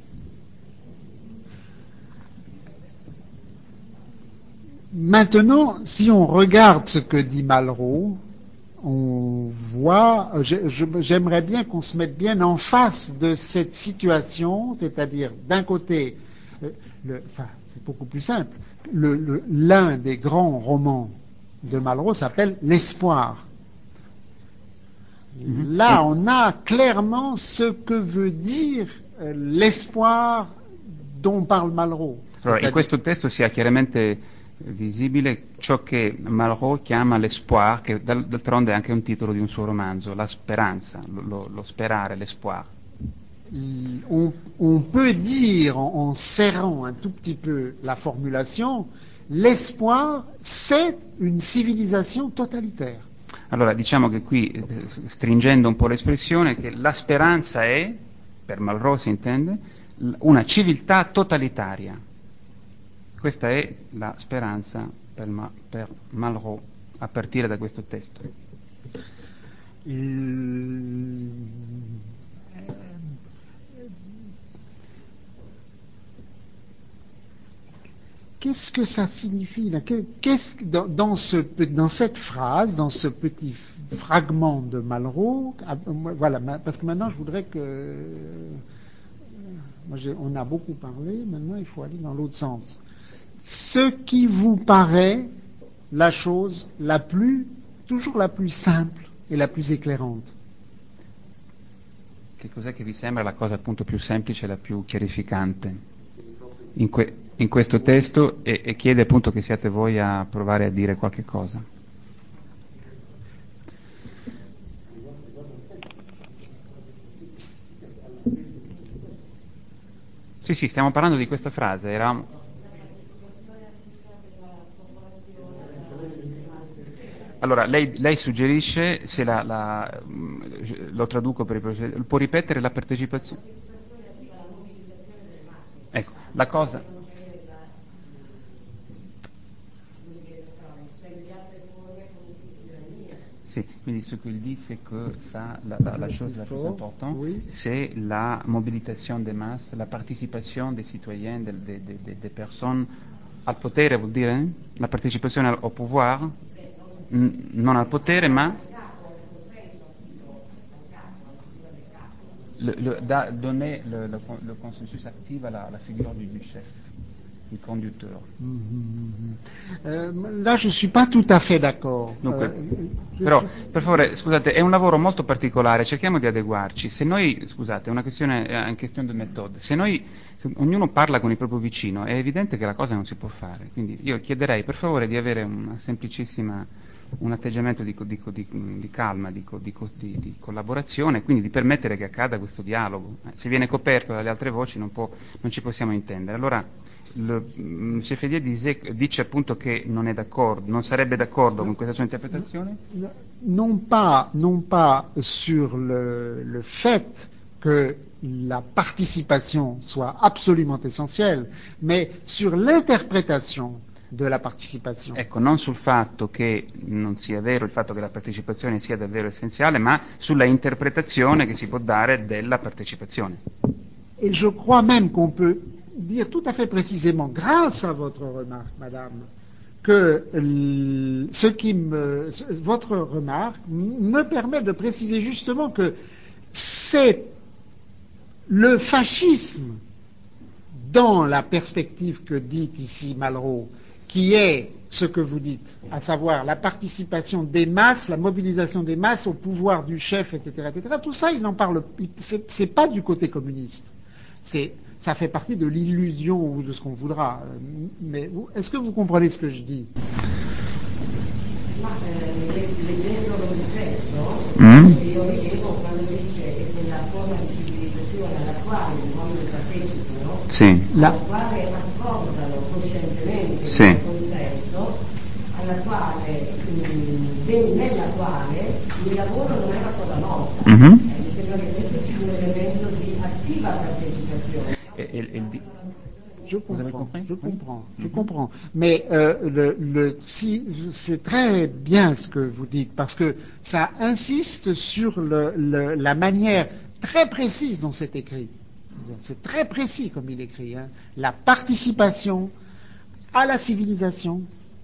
Maintenant, si on regarde ce que dit Malraux, on voit, je, je, j'aimerais bien qu'on se mette bien en face de cette situation, c'est-à-dire d'un côté, le, enfin, c'est beaucoup plus simple, le, le, l'un des grands romans de Malraux s'appelle L'espoir. Mm-hmm. Là, on a clairement ce que veut dire euh, l'espoir dont parle Malraux. Allora, in questo testo si ha chiaramente visibile ciò che Malraux chiama l'espoir, che d'altronde è anche un titolo di un suo romanzo, la speranza, lo, lo sperare, l'espoir. On, on peut dire, en, en serrant un tout petit peu la formulation, l'espoir, c'est une civilisation totalitaire. Allora, diciamo che qui, stringendo un po' l'espressione, che la speranza è, per Malraux si intende, una civiltà totalitaria. Questa è la speranza per, Ma, per Malraux a partire da questo testo. Il... Qu'est-ce que ça signifie là? Qu'est-ce, dans, dans, ce, dans cette phrase, dans ce petit fragment de Malraux, voilà, parce que maintenant je voudrais que... Moi, on a beaucoup parlé, maintenant il faut aller dans l'autre sens. Ce qui vous paraît la chose la plus, toujours la plus simple e la più éclairante. Che cos'è che vi sembra la cosa appunto più semplice e la più chiarificante in, que, in questo testo, e, e chiede appunto che siate voi a provare a dire qualche cosa. Sì, sì, stiamo parlando di questa frase, eravamo... Allora, lei, lei suggerisce, se la, la, lo traduco per il può ripetere la partecipazione? Ecco, la cosa... Sì, quindi ce qu'il dit, c'est que ça, la, la, la chose la plus importante, oui. C'est la mobilisation des masses, la participation des citoyens, des, des, des, des personnes al potere, vuol dire? La partecipazione al, au pouvoir, n- non al potere, ma le, le, da, donner le, le, le consensus active à la, la figure du, du chef. il conduttore. Mm-hmm. Euh, là, je suis pas tout à fait d'accord. Dunque, Euh, però, je... per favore, scusate, è un lavoro molto particolare, cerchiamo di adeguarci. Se noi, scusate, è una questione, è una questione di metodo. Se noi, se ognuno parla con il proprio vicino, è evidente che la cosa non si può fare. Quindi io chiederei, per favore, di avere una semplicissima, un atteggiamento di, di, di, di calma, di, di, di collaborazione, quindi di permettere che accada questo dialogo. Se viene coperto dalle altre voci non, può, non ci possiamo intendere. Allora, il Cheffedier dice, dice appunto che non è d'accordo, non sarebbe d'accordo con questa sua interpretazione? Non pas, non pas sur le, le fait que la participation soit absolument essentielle, mais sur l'interprétation de la participation. Ecco, non sul fatto che non sia vero il fatto che la partecipazione sia davvero essenziale, ma sulla interpretazione che si può dare della partecipazione. Et je crois même qu'on peut dire tout à fait précisément, grâce à votre remarque, madame, que l- ce qui me, ce- votre remarque me permet de préciser justement que c'est le fascisme dans la perspective que dit ici Malraux, qui est ce que vous dites, à savoir la participation des masses, la mobilisation des masses au pouvoir du chef, et cetera, et cetera. Tout ça, il n'en parle, c'est, c'est pas du côté communiste. C'est, ça fait partie de l'illusion ou de ce qu'on voudra. Mais vous, est-ce que vous comprenez ce que je dis? Ma eh, leggendo il testo, Mm. io vedevo quando dice che quella forma di civilizzazione alla quale gli uomini partecipano, Sì. La- alla quale accordano coscientemente Sì. il consenso, alla quale, mh, de- nella quale il lavoro non è una cosa morta. Mhm. Eh, mi sembra che questo sia un elemento di attiva partecipazione. E, e, e il di- Je Vous avez comprends, compris? je Oui. comprends, je Mhm. comprends. Mais euh, le, le, si, c'est très bien ce que vous dites, parce que ça insiste sur le, le, la manière très précise dont c'est écrit. C'est très précis comme il écrit. Hein. La participation à la civilisation,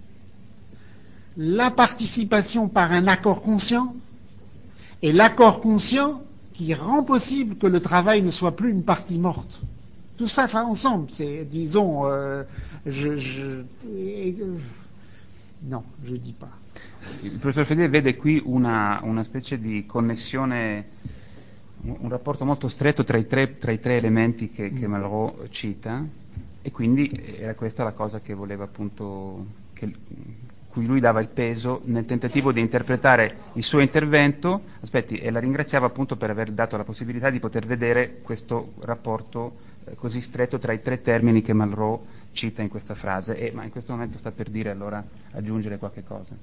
la participation par un accord conscient, et l'accord conscient qui rend possible que le travail ne soit plus une partie morte. Tout ça va ensemble, c'est, disons, euh, je, je, euh, non, je dis pas. Il professor Fedele vede qui una, una specie di connessione, un, un rapporto molto stretto tra i tre, tra i tre elementi che, che Malraux cita, e quindi era questa la cosa che voleva appunto, che, cui lui dava il peso nel tentativo di interpretare il suo intervento, aspetti, e la ringraziava appunto per aver dato la possibilità di poter vedere questo rapporto eh, così stretto tra i tre termini che Malraux cita in questa frase, e, ma in questo momento sta per dire allora aggiungere qualche cosa.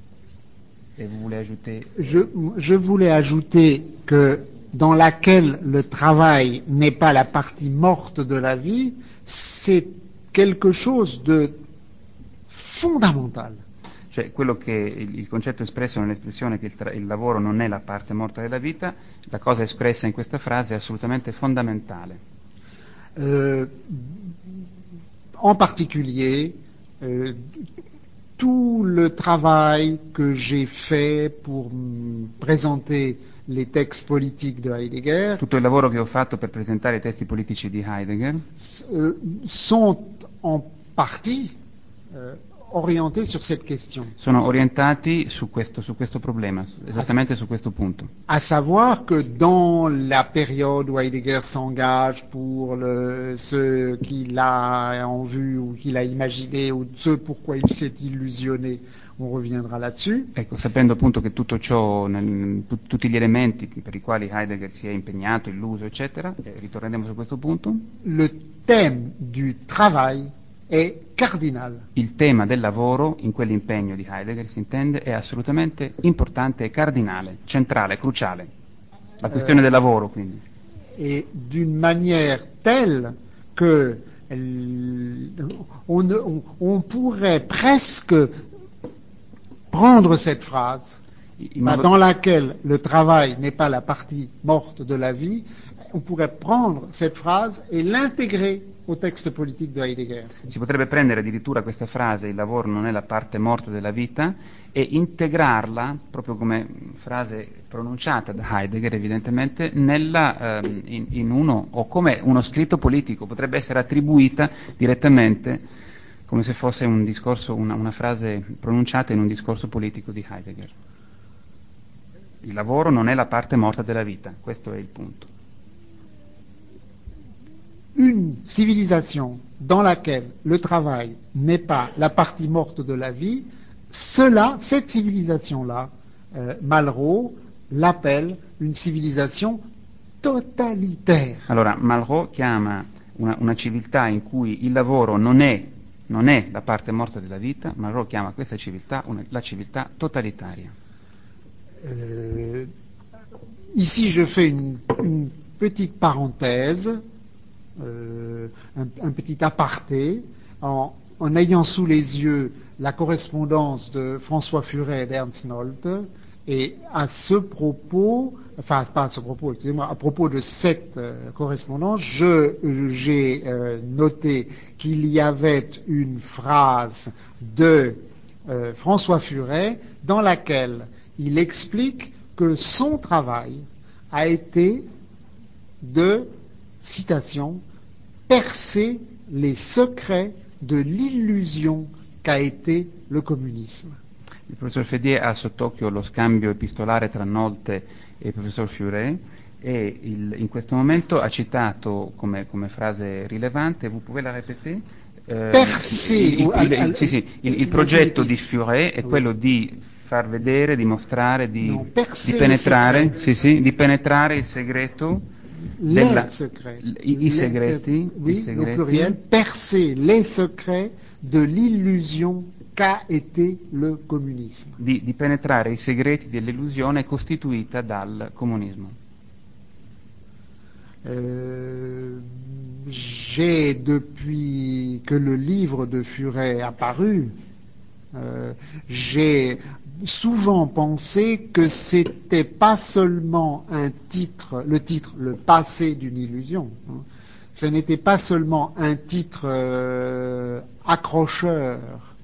Et vous voulez ajouter Je, je voulais ajouter que dans laquelle le travail n'est pas la partie morte de la vie, c'est quelque chose de fondamental. Cioè quello che il, il concetto espresso nell'espressione che il, tra, il lavoro non è la parte morta della vita, la cosa espressa in questa frase è assolutamente fondamentale. Euh, en particulier, euh, tout le travail que j'ai fait pour m- présenter les textes politiques de Heidegger Tutto il lavoro che ho fatto per presentare i testi politici di Heidegger s- euh, sont en partie euh, orientés sur cette question, sono orientati su questo, su questo problema, esattamente su questo punto. à savoir que dans la période où Heidegger s'engage pour le, ce qu'il a en vue ou qu'il a imaginé ou ce pourquoi il s'est illusionné, on reviendra là-dessus. Ecco, sapendo appunto che tutto ciò, nel, tu, tutti gli elementi per i quali Heidegger si è impegnato, illuso, eccetera, eh, ritorneremo su questo punto. Le thème du travail est cardinal. Il tema del lavoro, in quell'impegno di Heidegger si intende, è assolutamente importante e cardinale, centrale, cruciale. La questione Eh. del lavoro, quindi. Et d'une manière telle que l- on, on- on pourrait presque prendre cette phrase In bah, modo- dans laquelle le travail n'est pas la partie morte de la vie, on pourrait prendre cette phrase et l'intégrer au texte politique de Heidegger. Si potrebbe prendere addirittura questa frase, il lavoro non è la parte morta della vita, e integrarla, proprio come frase pronunciata da Heidegger evidentemente, nella, ehm, in, in uno, o come uno scritto politico, potrebbe essere attribuita direttamente come se fosse un discorso, una, una frase pronunciata in un discorso politico di Heidegger. Il lavoro non è la parte morta della vita, questo è il punto. Une civilisation dans laquelle le travail n'est pas la partie morte de la vie, cela, cette civilisation-là, euh, Malraux l'appelle une civilisation totalitaire. Allora, Malraux chiama una, una civiltà in cui il lavoro non è, non è la parte morta della vita, Malraux chiama questa civiltà una, la civiltà totalitaria. Euh, ici, je fais une, une petite parenthèse, euh, un, un petit aparté, en, en ayant sous les yeux la correspondance de François Furet et d'Ernst Nolte, et à ce propos, enfin pas à ce propos, excusez-moi, à propos de cette euh, correspondance, je, j'ai euh, noté qu'il y avait une phrase de euh, François Furet dans laquelle il explique que son travail a été de, citation, percer les secrets de l'illusion qu'a été le communisme. Il professor Fédier ha sott'occhio lo scambio epistolare tra Nolte e il professor Furet e il, in questo momento ha citato come, come frase rilevante, vous pouvez la répéter? Eh, Percer, il, il, al, il, al, sì, sì, il, il progetto di Furet è quello di far vedere, dimostrare, di, no, di penetrare, sì, sì, di penetrare il segreto della, secrets, i, i segreti, les, oui, i segreti, au pluriel, percer les secrets de l'illusion qu'a été le communisme. Di, di penetrare i segreti dell'illusione costituita dal comunismo. Euh, j'ai, depuis que le livre de Furet a paru, euh, j'ai souvent pensé que c'était pas seulement un titre, le titre, le passé d'une illusion. Hein, ce n'était pas seulement un titre euh, accrocheur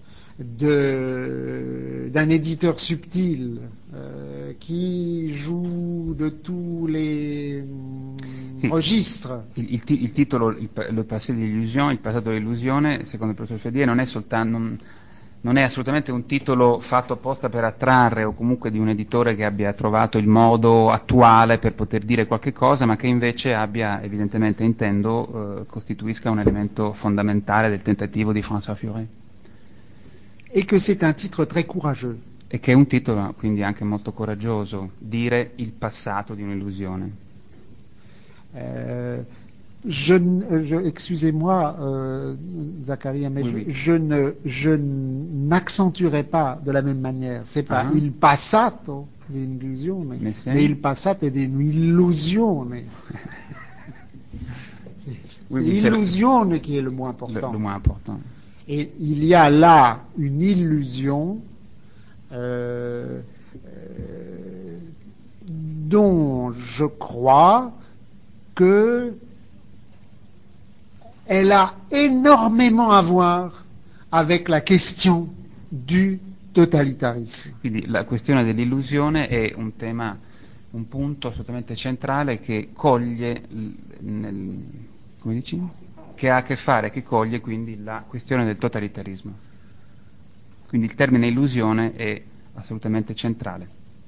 de, d'un éditeur subtil euh, qui joue de tous les sì, registres. Il, il, il titolo, il, le passé dell'illusione, il passato dell'illusione, secondo il professor Fédier, non è soltanto, non, non è assolutamente un titolo fatto apposta per attrarre o comunque di un editore che abbia trovato il modo attuale per poter dire qualche cosa, ma che invece abbia, evidentemente intendo, eh, costituisca un elemento fondamentale del tentativo di François Furet. Et que c'est un titre très courageux. E che è un titolo quindi anche molto coraggioso, dire il passato di un'illusione. Euh, je, je, excusez-moi, euh, Zacharia, mais oui, je, oui. je, ne, je n'accentuerai pas de la même manière. C'est pas Ah. il passato di un'illusione, mais, mais il passato è di un'illusione. oui, c'est oui, l'illusion qui est le moins important. Le, le moins important. Et il y a là une illusion euh, euh, dont je crois que elle a énormément à voir avec la question du totalitarisme. Quindi la questione dell'illusione è un tema, un punto assolutamente centrale che coglie, nel, come dici? Che ha a che fare, che coglie quindi la questione del totalitarismo. Quindi il termine illusione è assolutamente centrale.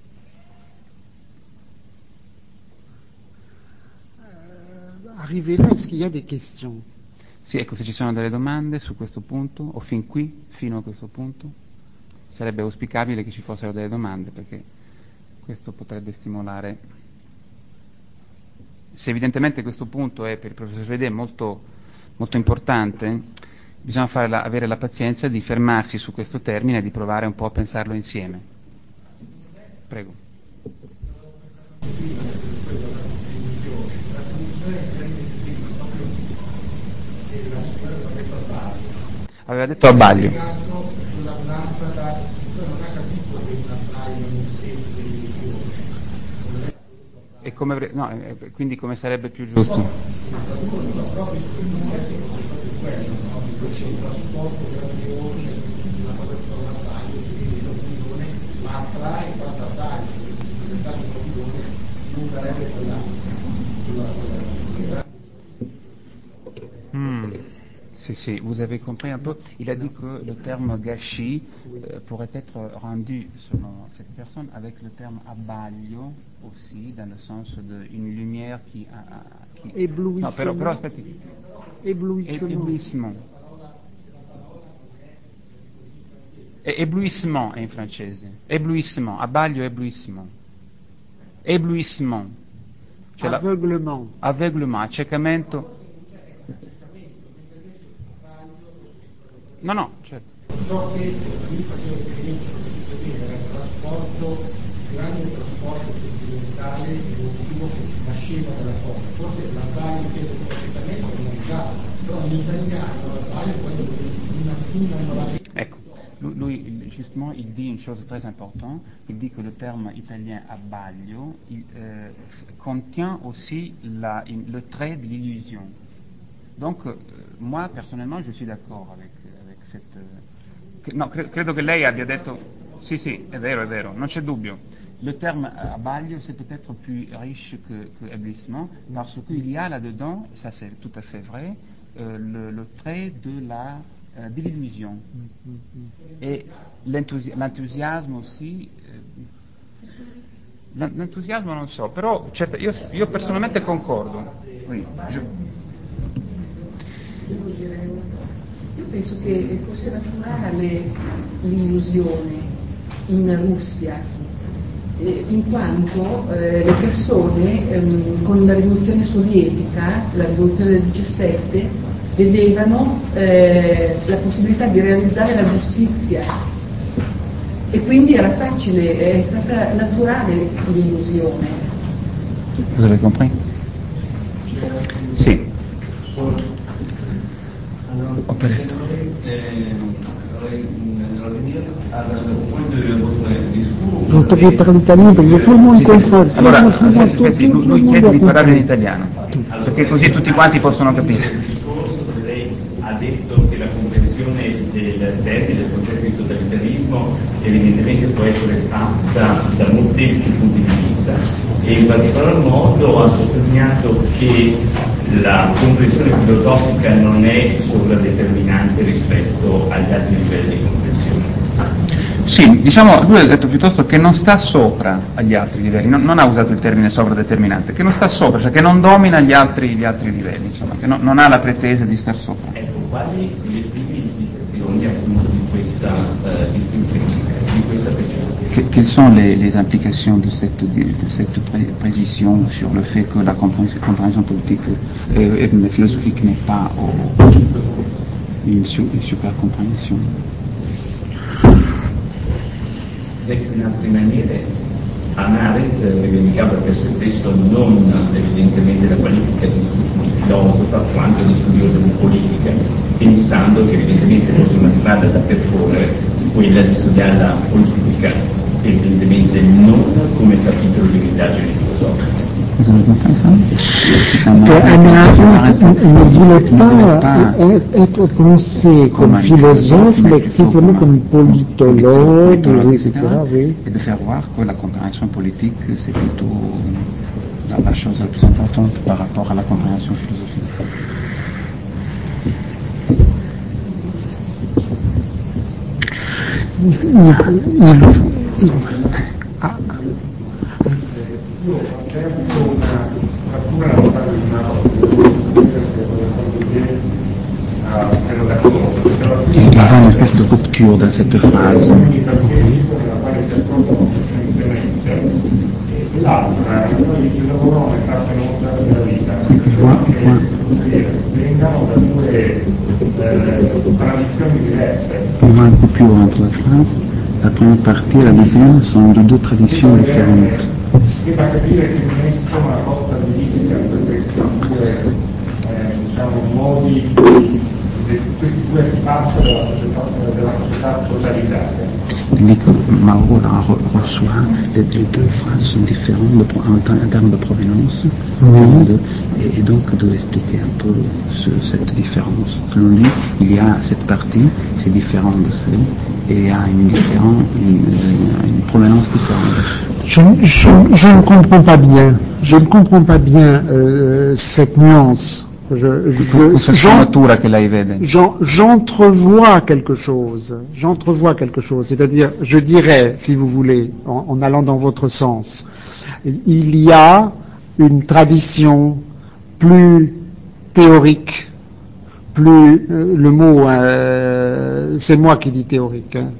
Arrivé là, est-ce qu'il y a des questions? Sì, ecco, se ci sono delle domande su questo punto, o fin qui, fino a questo punto, sarebbe auspicabile che ci fossero delle domande, perché questo potrebbe stimolare. Se evidentemente questo punto è per il professor Fédier molto, molto importante, bisogna fare la, avere la pazienza di fermarsi su questo termine e di provare un po' a pensarlo insieme. Prego. Aveva detto a Baglio. E come, no, quindi come sarebbe più giusto? ma tra i quattro attaggi che sono stati in produzione non sarebbe quella sulla Hmm. Si, si, vous avez compris un peu. Il a dit que le terme gâchis euh, pourrait être rendu, selon cette personne, avec le terme abbaglio aussi, dans le sens d'une lumière qui... A, a, qui... Éblouissement. No, però, però aspetti. Éblouissement. Éblouissement. E- éblouissement in francese. Éblouissement, abbaglio, éblouissement. Éblouissement. Cioè la- Aveuglement. Aveuglement, accecamento. No, no, certo. ciò che lui faceva riferimento era il trasporto, grande trasporto sentimentale emotivo che nasceva dalla cosa. Forse la sbaglio che perfettamente non usava, però in italiano la sbaglio è quello che una fina Ecco, lui, lui, justement il dit une chose très importante, il dit que le terme italien abbaglio il, euh, contient aussi la, in, le trait de l'illusion. Donc euh, moi personnellement je suis d'accord avec, avec cette... Euh, che, no, cre- credo che lei abbia detto... Sì, sì, è vero, è vero, non c'è dubbio. Le terme euh, abbaglio c'est peut-être plus riche que, que éblouissement parce qu'il y a là-dedans, ça c'est tout à fait vrai, euh, le, le trait de la... Euh, de l'illusion et l'entusi- l'entusiasme aussi eh, l'en- l'entusiasmo non so però certo, io, io personalmente concordo. Oui, je... Devo dire una cosa. Io penso che fosse naturale l'illusione in Russia, eh, in quanto eh, le persone ehm, con la rivoluzione sovietica, la rivoluzione del diciassette, vedevano eh, la possibilità di realizzare la giustizia e quindi era facile, è stata naturale l'illusione. Vous avez compris? Sì. Ho capito. Non tocchi per l'italiano perché tout le monde comprend. Allora, aspetti, lui, lui chiede di parlare in italiano, perché così tutti quanti possono capire. Lei ha detto che la comprensione del termine, del concetto di totalitarismo evidentemente può essere fatta da molteplici punti di vista e in particolar modo ha sottolineato che la comprensione filosofica non è sovradeterminante rispetto agli altri livelli di comprensione. Sì, diciamo, lui ha detto piuttosto che non sta sopra agli altri livelli, non, non ha usato il termine sovradeterminante, che non sta sopra, cioè che non domina gli altri, gli altri livelli, insomma, che no, non ha la pretesa di star sopra. Ecco, quali le prime implicazioni appunto di questa uh, distinzione, di questa precisione? Que, quelles sont les, les implications de cette, de cette pré- précision sur le fait que la compréhension, compréhension politique euh, et philosophique n'est pas au, une, su, une super compréhension? Detto in altre maniere, Hannah Arendt rivendicava per se stesso non evidentemente la qualifica di, di filosofa quanto di studiosa di politica, pensando che evidentemente fosse una strada da percorrere quella di studiare la politica, evidentemente non come capitolo di un'indagine filosofica. Hannah Arendt ne voulait pas être pensée comme philosophe, mais simplement comme politologue, et cetera. Oui. Et de faire voir que la compréhension politique, c'est plutôt la, la chose la plus importante par rapport à la compréhension philosophique. Il, il, il, ah. Il y a une espèce de rupture dans cette phrase. L'altra, noi dice lavoro è stata dimostrata nella vita, che vengano da due tradizioni diverse. Il y a une coupure entre la phrase. La première partie et la deuxième sont de deux traditions différentes. Che fa capire che non è una cosa divisca per questi due eh, diciamo, modi, questi due facce della società, della società totalitaria. Tandis que Mao reçoit les, les deux phrases sont différentes de, en, en termes de provenance, oui. de, et, et donc de expliquer un peu ce, cette différence. Selon lui, il y a cette partie, c'est différent de celle, et à une, différence, une, une provenance différente. Je, je, je ne comprends pas bien, je ne comprends pas bien euh, cette nuance. Je, je, j'en, j'entrevois quelque chose, j'entrevois quelque chose, c'est-à-dire, je dirais, si vous voulez, en, en allant dans votre sens, il y a une tradition plus théorique, plus, euh, le mot, euh, c'est moi qui dis théorique, hein.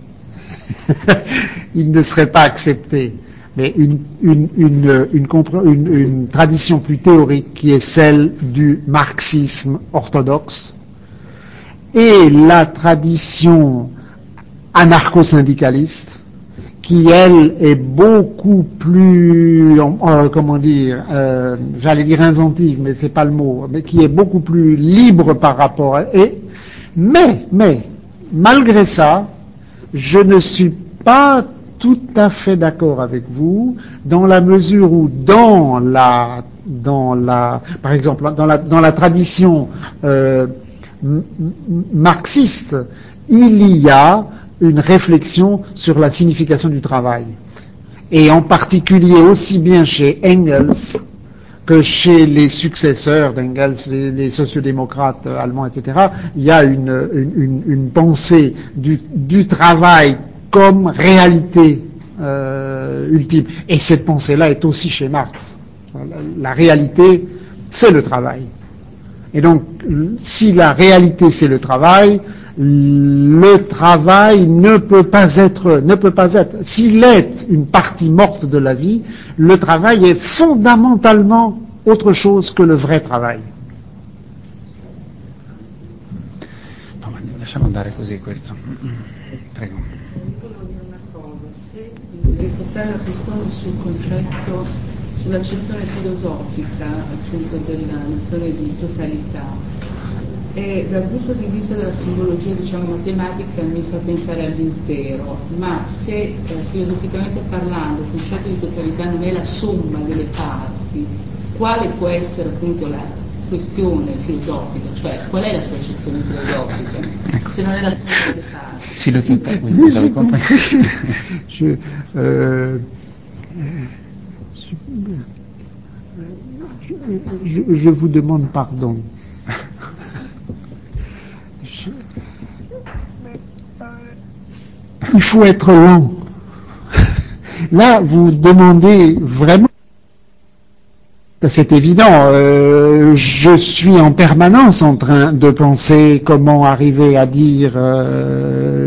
Il ne serait pas accepté, mais une, une, une, une, une, une tradition plus théorique qui est celle du marxisme orthodoxe, et la tradition anarcho-syndicaliste, qui elle est beaucoup plus, euh, comment dire, euh, j'allais dire inventive, mais c'est pas le mot, mais qui est beaucoup plus libre par rapport à, et, mais, mais, malgré ça, je ne suis pas tout à fait d'accord avec vous, dans la mesure où dans la, dans la, par exemple, dans la, dans la tradition euh, m- marxiste, il y a une réflexion sur la signification du travail. Et en particulier aussi bien chez Engels que chez les successeurs d'Engels, les, les sociodémocrates allemands, et cetera, il y a une, une, une pensée du, du travail comme réalité euh, ultime. Et cette pensée-là est aussi chez Marx. La, la réalité, c'est le travail. Et donc, si la réalité, c'est le travail, le travail ne peut pas être, ne peut pas être, s'il est une partie morte de la vie, le travail est fondamentalement autre chose que le vrai travail. No, ma lasciamo andare così questo. Prego. Volevo dire una cosa, se riportare la questione sul concetto, sull'accezione filosofica appunto della nozione di totalità, e dal punto di vista della simbologia, diciamo, matematica mi fa pensare all'intero, ma se eh, filosoficamente parlando il concetto di totalità non è la somma delle parti, quale può essere appunto la questione filosofica, cioè qual è la sua accezione filosofica, se non è la somma delle parti? Sì, lo tutta, vous avez compris. Je, euh, je, je vous demande pardon. Je, il faut être lent. Là, vous demandez vraiment. C'est évident, euh, je suis en permanence en train de penser comment arriver à dire euh,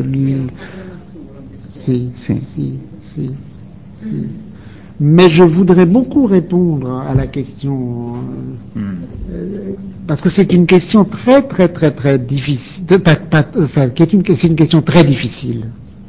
si, si, si, si, si. Mais je voudrais beaucoup répondre à la question euh, parce que c'est une question très très très très difficile, pas, pas, enfin, qui est une, c'est une question très difficile.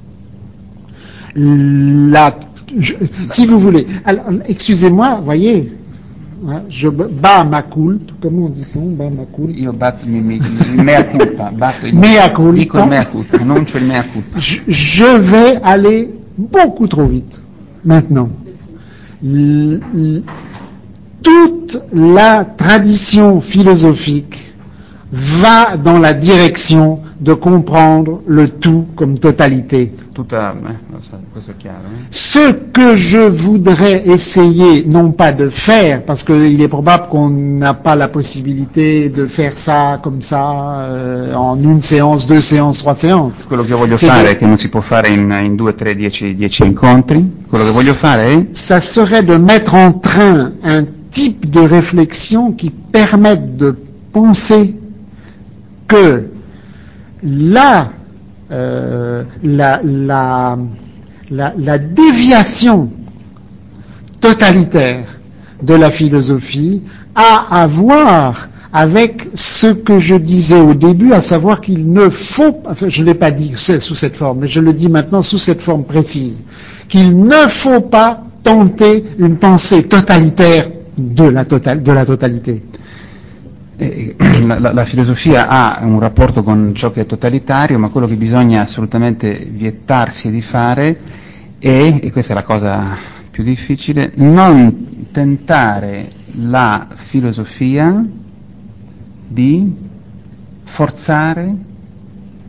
La, je, si vous voulez, alors, excusez-moi, voyez. Je bats ma culpa, comment dit-on? Bas ma culpa. Io batto, mi, mi, mea culpa, batto il mea culpa. Dico il mea culpa, annuncio il mea culpa. Je, je vais aller beaucoup trop vite, maintenant. L, l, toute la tradition philosophique va dans la direction de comprendre le tout comme totalité. Tutta, eh, questo è chiaro. Eh? Ce que je voudrais essayer, non pas de faire, parce qu'il est probable qu'on n'a pas la possibilité de faire ça comme ça euh, en une séance, deux séances, trois séances. Quello che voglio C'est fare de... è che non si può fare in, in due, tre, dieci, dieci incontri. Quello che voglio fare è... Ça serait de mettre en train un type de réflexion qui permette de penser que la, euh, la, la, la, la déviation totalitaire de la philosophie a à voir avec ce que je disais au début, à savoir qu'il ne faut, enfin je ne l'ai pas dit sous cette forme, mais je le dis maintenant sous cette forme précise, qu'il ne faut pas tenter une pensée totalitaire de la, total, de la totalité. La, la, la filosofia ha un rapporto con ciò che è totalitario, ma quello che bisogna assolutamente vietarsi di fare è, e questa è la cosa più difficile, non tentare la filosofia di forzare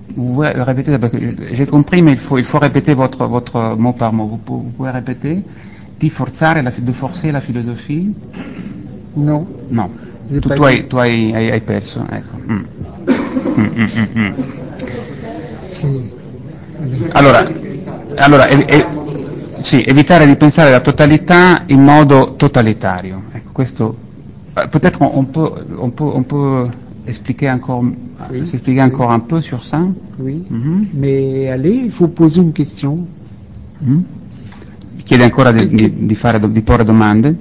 Vous pouvez répéter, parce que j'ai compris, mais il faut, il faut répéter votre, votre mot par mot. Vous, vous pouvez répéter? Di forzare la, de forcer la filosofia? No. No. Tu, tu, hai, tu hai, hai, hai perso, ecco. Mm. Mm, mm, mm, mm. Sì. Allora, allora e, e, sì, evitare di pensare la totalità in modo totalitario. Ecco, questo peut-être on, on peut on peut on peut expliquer encore oui, s'expliquer oui. encore un peu sur ça. Oui. Mm-hmm. Mais allez, il faut poser une question. Mm-hmm. Chiede ancora di, di, di, fare, di porre domande.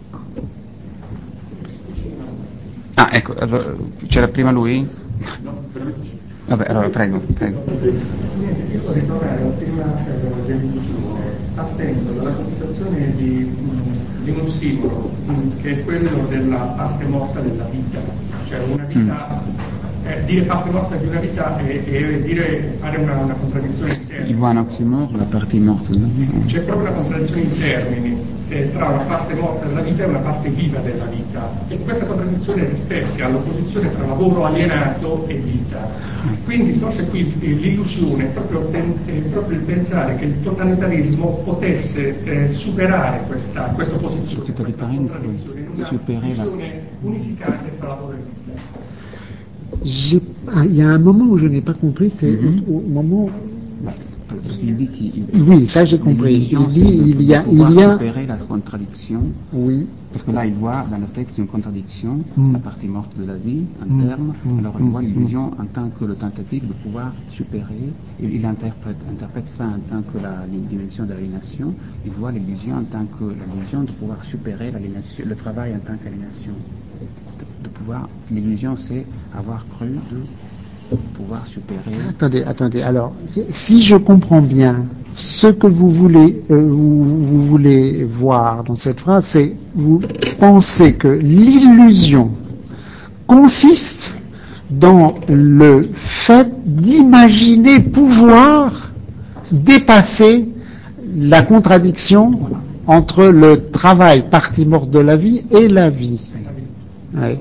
Ah, ecco, c'era prima lui? Vabbè, allora prego, prego. Niente, io vorrei tornare al tema eh, dell'illusione, partendo dalla computazione di, mh, di un simbolo, mh, che è quello della parte morta della vita, cioè una vita, mm. eh, dire parte morta di una vita è, è dire fare una, una contraddizione in termini. Il voit un oxymore, la partie morte della vita. C'è proprio una contraddizione in termini eh, tra una parte morta della vita e una parte viva della vita, e questa contraddizione rispecchia l'opposizione tra lavoro alienato e vita. Quindi forse qui l'illusione è proprio, è proprio il pensare che il totalitarismo potesse eh, superare questa, questa opposizione, questa contraddizione, in una visione unificante tra lavoro e vita. Ah, il y a un moment où je n'ai pas compris, c'est mm-hmm. au, au moment. Parce qu'il dit qu'il, oui, ça j'ai compris. Il dit il y a, il y a. supérer la contradiction. Oui. Parce que là, il voit dans le texte une contradiction, mm. la partie morte de la vie, en mm. termes. Mm. Alors il voit mm. l'illusion en tant que le tentative de pouvoir supérer. Il, il interprète, interprète ça en tant que la, la dimension de l'aliénation. Il voit l'illusion en tant que l'illusion de pouvoir supérer l'aliénation, le travail en tant qu'aliénation. De, de pouvoir, l'illusion, c'est avoir cru de pouvoir supérer. Attendez, attendez. Alors, si je comprends bien, ce que vous voulez, euh, vous, vous voulez voir dans cette phrase, c'est vous pensez que l'illusion consiste dans le fait d'imaginer pouvoir dépasser la contradiction entre le travail, partie morte de la vie, et la vie. Ouais.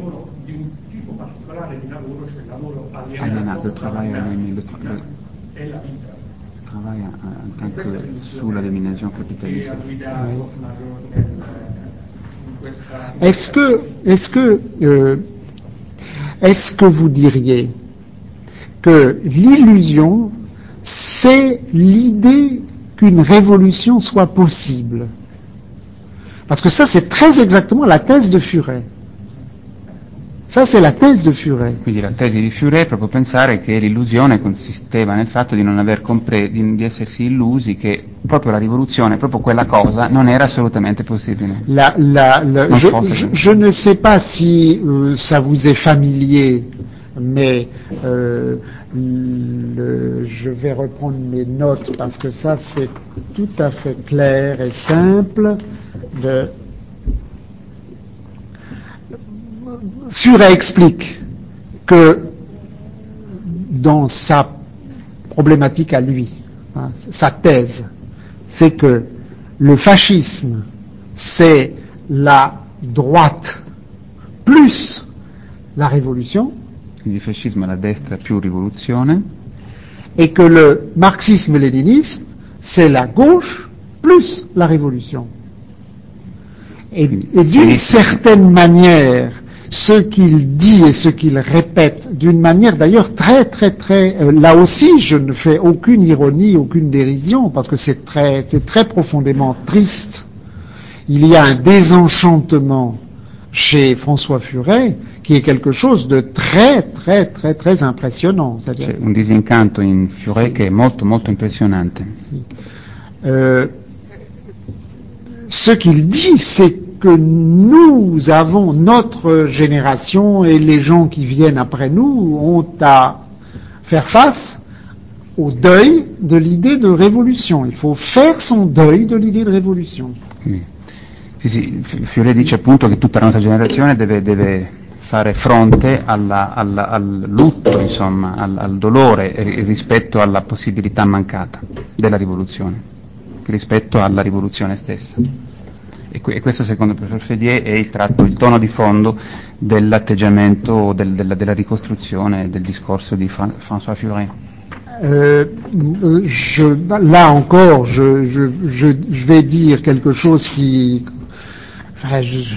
Alienato, il travail aliené, le, tra- le, le travail en, en tant que sous la domination capitaliste. Est-ce que, est-ce que, euh, est-ce que vous diriez que l'illusion, c'est l'idée qu'une révolution soit possible? Parce que ça, c'est très exactement la thèse de Furet. Ça, c'est la thèse de Furet. Quindi la tesi di Furet è proprio pensare che l'illusione consisteva nel fatto di non aver compre- di, di essersi illusi che proprio la rivoluzione, proprio quella cosa, non era assolutamente possibile. La, la, la, je, je, je ne sais pas si euh, ça vous est familier, mais euh, le, je vais reprendre mes notes parce que ça, c'est tout à fait clair et simple. De, Furet explique que dans sa problématique à lui, hein, sa thèse, c'est que le fascisme, c'est la droite plus la révolution, quindi il fascismo è la destra più rivoluzione, et que le marxisme-léninisme, c'est la gauche plus la révolution. Et, et d'une certaine manière, ce qu'il dit et ce qu'il répète, d'une manière d'ailleurs très très très, euh, là aussi je ne fais aucune ironie, aucune dérision, parce que c'est très, c'est très profondément triste. Il y a un désenchantement chez François Furet qui est quelque chose de très très très très impressionnant. C'est-à-dire c'è un disincanto in Furet sì. Che è molto molto impressionante. Sì. Euh, ce qu'il dit, c'est que nous avons, notre génération et les gens qui viennent après nous ont à faire face au deuil de l'idée de révolution. Il faut faire son deuil de l'idée de révolution. Sì, sì, sì. Furet dice appunto che tutta la nostra generazione deve, deve fare fronte alla, alla, al lutto, insomma, al, al dolore rispetto alla possibilità mancata della rivoluzione, rispetto alla rivoluzione stessa. E questo secondo il professor Fédier è il tratto, il tono di fondo dell'atteggiamento del, della, della ricostruzione del discorso di Fra- François Furet. Euh, je, là encore, je, je, je, je vais dire quelque chose qui... Enfin, je,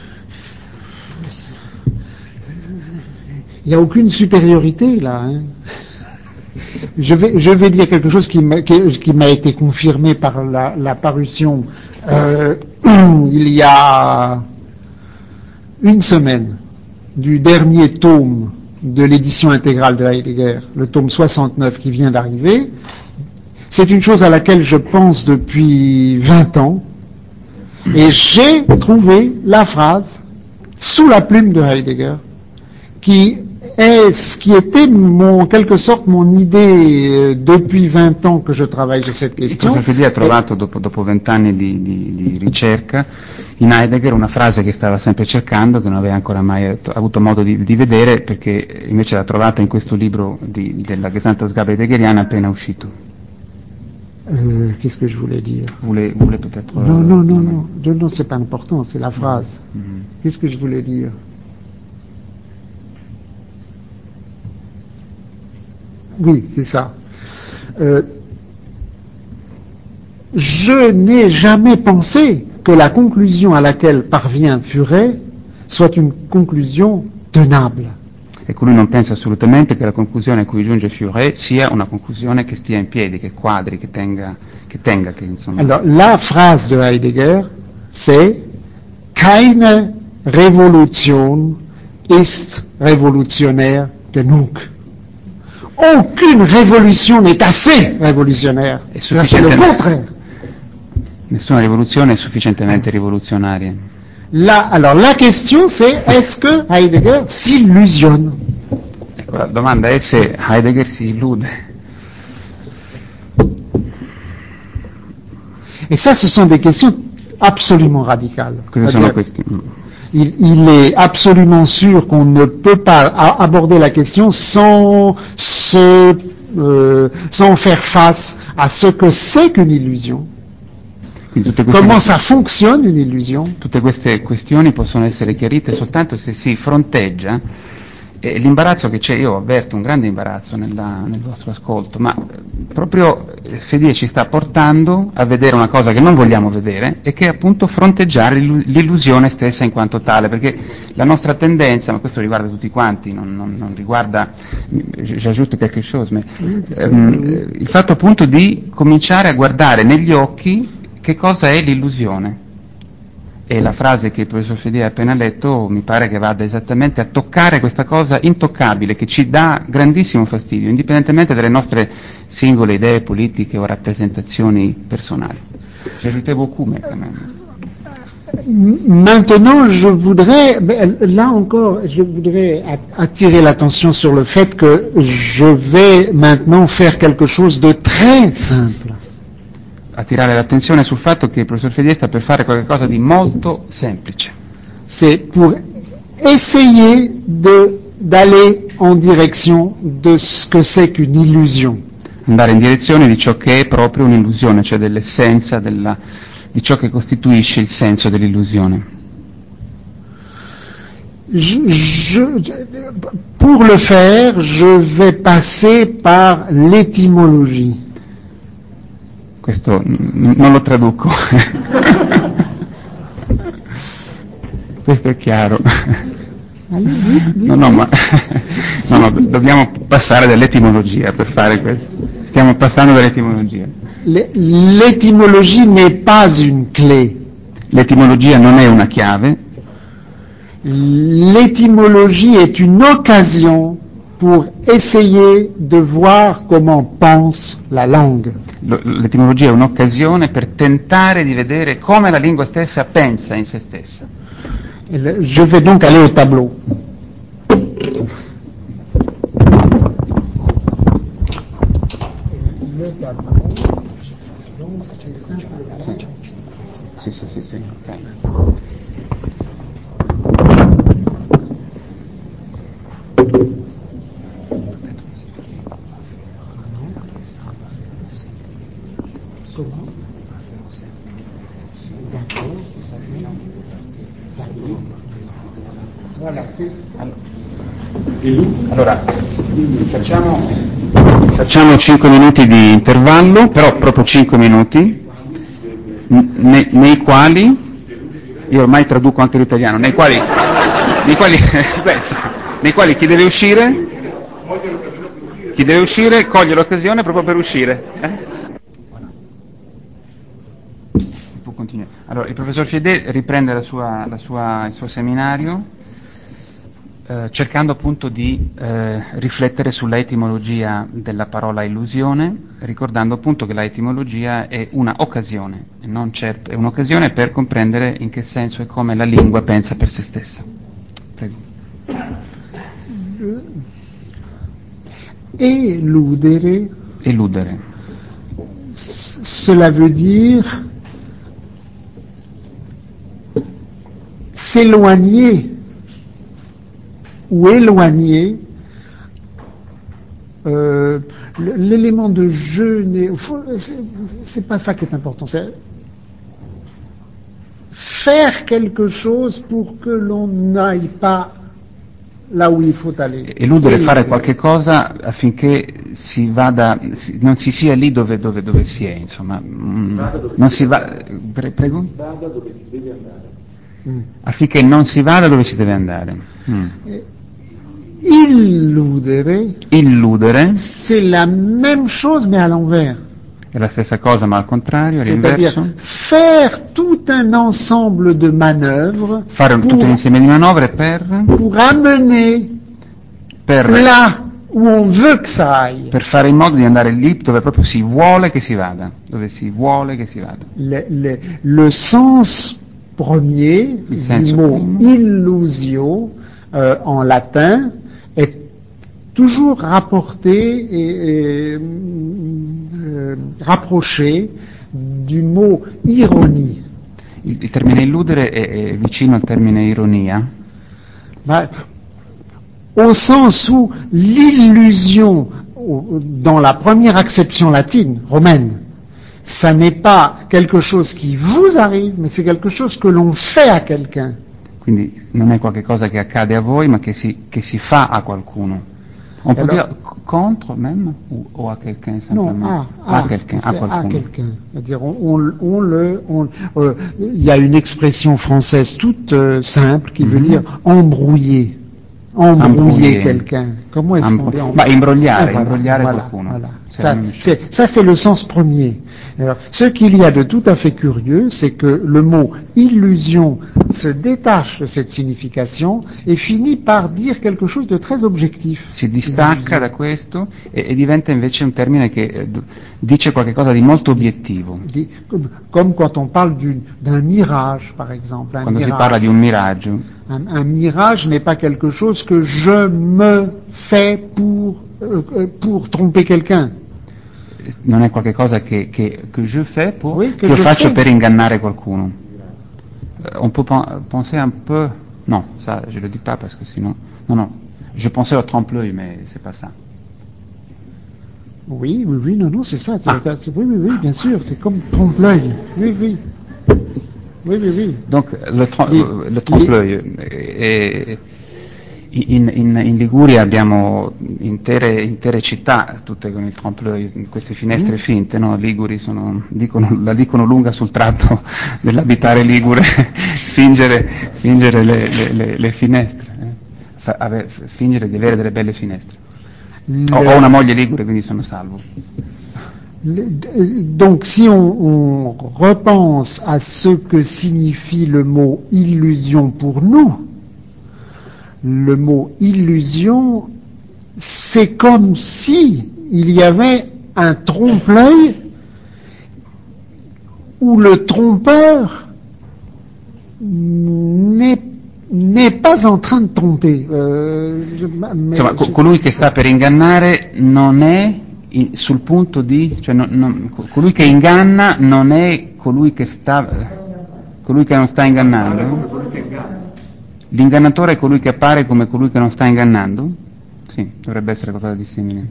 il n'y a aucune supériorité là. Hein. Je vais, je vais dire quelque chose qui m'a, qui, qui m'a été confirmé par la, la parution euh, il y a une semaine du dernier tome de l'édition intégrale de Heidegger, le tome soixante-neuf qui vient d'arriver. C'est une chose à laquelle je pense depuis vingt ans, et j'ai trouvé la phrase sous la plume de Heidegger qui est ce qui était mon, en quelque sorte mon idée euh, depuis vingt ans che je travaille su questa questione. Il professor Fedì ha trovato dopo, dopo vent'anni di, di, di ricerca in Heidegger una frase che stava sempre cercando, che non aveva ancora mai avuto modo di, di vedere, perché invece l'ha trovata in questo libro di, della Gesamtausgabe heideggeriana appena uscito. Euh, qu'est-ce que je voulais dire? Vous voulez, vous voulez peut-être... Non, non, non, non, non, non, c'est pas important, c'est la phrase. Mm-hmm. Qu'est-ce que je voulais dire? Oui, c'est ça. Euh, je n'ai jamais pensé que la conclusion à laquelle parvient Furet soit une conclusion tenable. Ecco, lui non pensa assolutamente che la conclusione a cui giunge Furet sia una conclusione che stia in piedi, che quadri, che tenga, che tenga, che insomma... Alors, la phrase de Heidegger, c'est keine Revolution ist revolutionnaire genug. Aucune révolution n'est assez révolutionnaire. C'est le contraire. Nessuna rivoluzione è sufficientemente rivoluzionaria. La, alors la question c'est, est-ce que Heidegger s'illusionne? Ecco, la domanda è se Heidegger si illude. Et ça, ce sont des questions absolument radicales. Queste sono questi... Il, il est absolument sûr qu'on ne peut pas a, aborder la question sans, se, euh, sans faire face à ce que c'est qu'une illusion. Comment ça fonctionne une illusion? Tutte queste questioni possono essere chiarite soltanto se si fronteggia e l'imbarazzo che c'è. Io avverto un grande imbarazzo nella, nel vostro ascolto, ma proprio Fedì ci sta portando a vedere una cosa che non vogliamo vedere, e che è appunto fronteggiare l'illusione stessa in quanto tale, perché la nostra tendenza, ma questo riguarda tutti quanti, non, non, non riguarda, j'ajoute quelque chose, mais, ehm, il fatto appunto di cominciare a guardare negli occhi che cosa è l'illusione. E la frase che il professor Fedì ha appena letto mi pare che vada esattamente a toccare questa cosa intoccabile che ci dà grandissimo fastidio, indipendentemente dalle nostre singole idee politiche o rappresentazioni personali. J'ajoutais beaucoup, mais quand même. Maintenant, je voudrais, là encore, je voudrais attirer l'attention sur le fait que je vais maintenant faire quelque chose de très simple. Attirare l'attenzione sul fatto che il professor Fedì sta per fare qualcosa di molto semplice. C'est pour essayer de, d'aller en direction de ce que c'est qu'une illusion. Andare in direzione di ciò che è proprio un'illusione, cioè dell'essenza della, di ciò che costituisce il senso dell'illusione. Je, je, pour le faire, je vais passer par l'étymologie. Questo n- non lo traduco. Questo è chiaro. No, no, ma no, no, dobbiamo passare dall'etimologia per fare questo. Stiamo passando dall'etimologia. L'étymologie n'est pas une clé. L'etimologia non è una chiave. L'étymologie est une occasion pour essayer de voir comment pense la langue. L'etimologia è un'occasione per tentare di vedere come la lingua stessa pensa in se stessa. Je vais donc aller au tableau. Le tableau, donc c'est simplement... Sì, sì, sì, sì, ok. Voilà, c'est ça. Allora, facciamo Facciamo cinque minuti di intervallo, però proprio cinque minuti, ne, nei quali, io ormai traduco anche l'italiano, nei quali, nei quali, beh, nei quali chi deve uscire, chi deve uscire coglie l'occasione proprio per uscire. Eh? Può continuare. Allora, il professor Fiedè riprende la sua, la sua, il suo seminario, Eh, cercando appunto di eh, riflettere sulla etimologia della parola illusione, ricordando appunto che la etimologia è una occasione, e non certo, è un'occasione per comprendere in che senso e come la lingua pensa per se stessa. Prego. Eludere. Eludere. C- cela veut dire s'éloigner ou éloigner. Euh, l'élément de jeu, c'est, c'est pas ça qui est important, c'est faire quelque chose pour que l'on n'aille pas là où il faut aller. Eludere, fare qualche cosa affinché si vada, si, non si sia lì dove, dove, dove si è, insomma, mm, non si va, pre, prego? Si vada dove si deve andare. Mm. Affinché non si vada dove si deve andare. Mm. Illudere, Illudere, c'est la même chose mais à l'envers. È la stessa cosa ma al contrario, C'est-à-dire all'inverso. faire tout un ensemble de manœuvres, fare pour, tutto un insieme di manovre per, pour amener per, là où on veut que ça aille. Per fare in modo di andare lì dove proprio si vuole che si vada, dove si vuole che si vada. Le, le, le sens premier Il du senso mot primo. illusio euh, en latin est toujours rapporté et, et euh, rapproché du mot ironie. Il, il termine illudere è, è vicino al termine ironia, Bah, au sens où l'illusion, dans la première acception latine, romaine, ça n'est pas quelque chose qui vous arrive, mais c'est quelque chose que l'on fait à quelqu'un. quindi non è qualche cosa che accade a voi, ma che si, che si fa a qualcuno. On peut Alors, dire contre même ou, ou à quelqu'un non, simplement? à, à quelqu'un, à à qualcuno. quelqu'un. C'est-à-dire, on, on, on le, on, euh, il y a une expression française toute euh, simple qui veut Mhm. dire embrouiller. Embrouiller, Embrouiller. quelqu'un. Comment est-ce Embr- qu'on dit embrouiller? Bah, imbrogliare, Ah, voilà, imbrogliare voilà, qualcuno. voilà. C'est la Ça, même chose. c'est, ça, c'est le sens premier. Alors, ce qu'il y a de tout à fait curieux, c'est que le mot illusion se détache de cette signification et finit par dire quelque chose de très objectif. Si distacca da questo e, e diventa invece un termine che eh, d- dice qualcosa di molto obiettivo. Di- Comme, comme quand on parle d'une- d'un mirage, par exemple. Un Quando si mirage. parla di un miraggio, Un, un mirage n'est pas quelque chose que je me fais pour, euh, euh, pour tromper quelqu'un. non è qualcosa che, che, che je fais pour, Oui, che che io je faccio fais. per ingannare qualcuno. Euh, on peut pen- penser un peu, non, ça je le dis pas parce que sinon, non, non, je pensais au trompe-l'œil, mais c'est pas ça. Oui, oui, oui, non, non, c'est ça. C'est, Ah. ça, c'est- oui, oui, oui, bien sûr, c'est comme trompe-l'œil. Oui, oui. Oui, oui, oui. Donc le, trom- Li- le trompe-l'œil, eh, in, in, in Liguria abbiamo intere, intere città tutte con il trompe-l'œil, queste finestre Mm. finte, no? Liguri sono, dicono, la dicono lunga sul tratto dell'abitare ligure, fingere, fingere le, le, le, le finestre, eh? Fa- ave- fingere di avere delle belle finestre. Le- Ho, ho una moglie ligure, quindi sono salvo. le- donc, si on, on repense à ce que signifie le mot illusion pour nous, le mot illusion, c'est comme si il y avait un trompe-l'œil où le trompeur n'est, n'est pas en train de tromper. Euh, je- mais Insomma, co- je- colui che sta per ingannare non è in- sul punto di, cioè non- non- co- colui che inganna non è colui che sta, colui che non sta ingannando? L'ingannatore è colui che appare come colui che non sta ingannando? Sì, dovrebbe essere qualcosa di simile.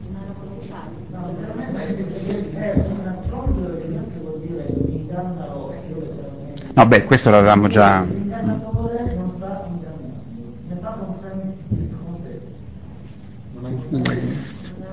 No, beh, questo l'avevamo già.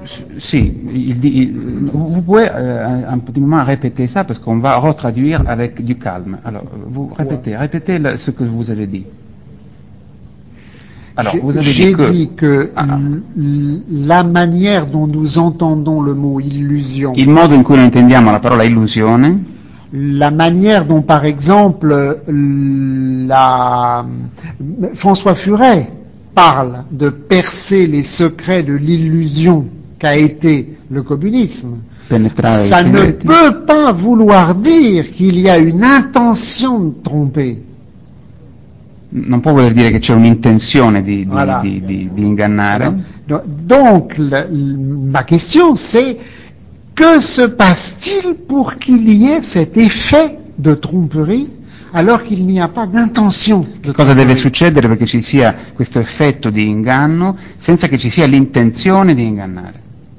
Si, il, il, vous pouvez euh, un petit moment répéter ça parce qu'on va retraduire avec du calme. Alors, vous répétez, répétez le, ce que vous avez dit. Alors, vous avez J'ai dit que, dit que ah, la manière dont nous entendons le mot illusion, il modo in cui noi intendiamo la parola illusione, la manière dont, par exemple, la... François Furet parle de percer les secrets de l'illusion qu'a été le communisme, ça ne peut pas vouloir dire qu'il y a une intention de tromper. non può voler dire che c'è un'intenzione di, di, Voilà. di, di, di ingannare. Donc, la, ma question c'est, que se passe-t-il pour qu'il y ait cet effet de tromperie alors qu'il n'y a pas d'intention? Che cosa deve succedere perché ci sia questo effetto di inganno senza che ci sia l'intenzione di ingannare?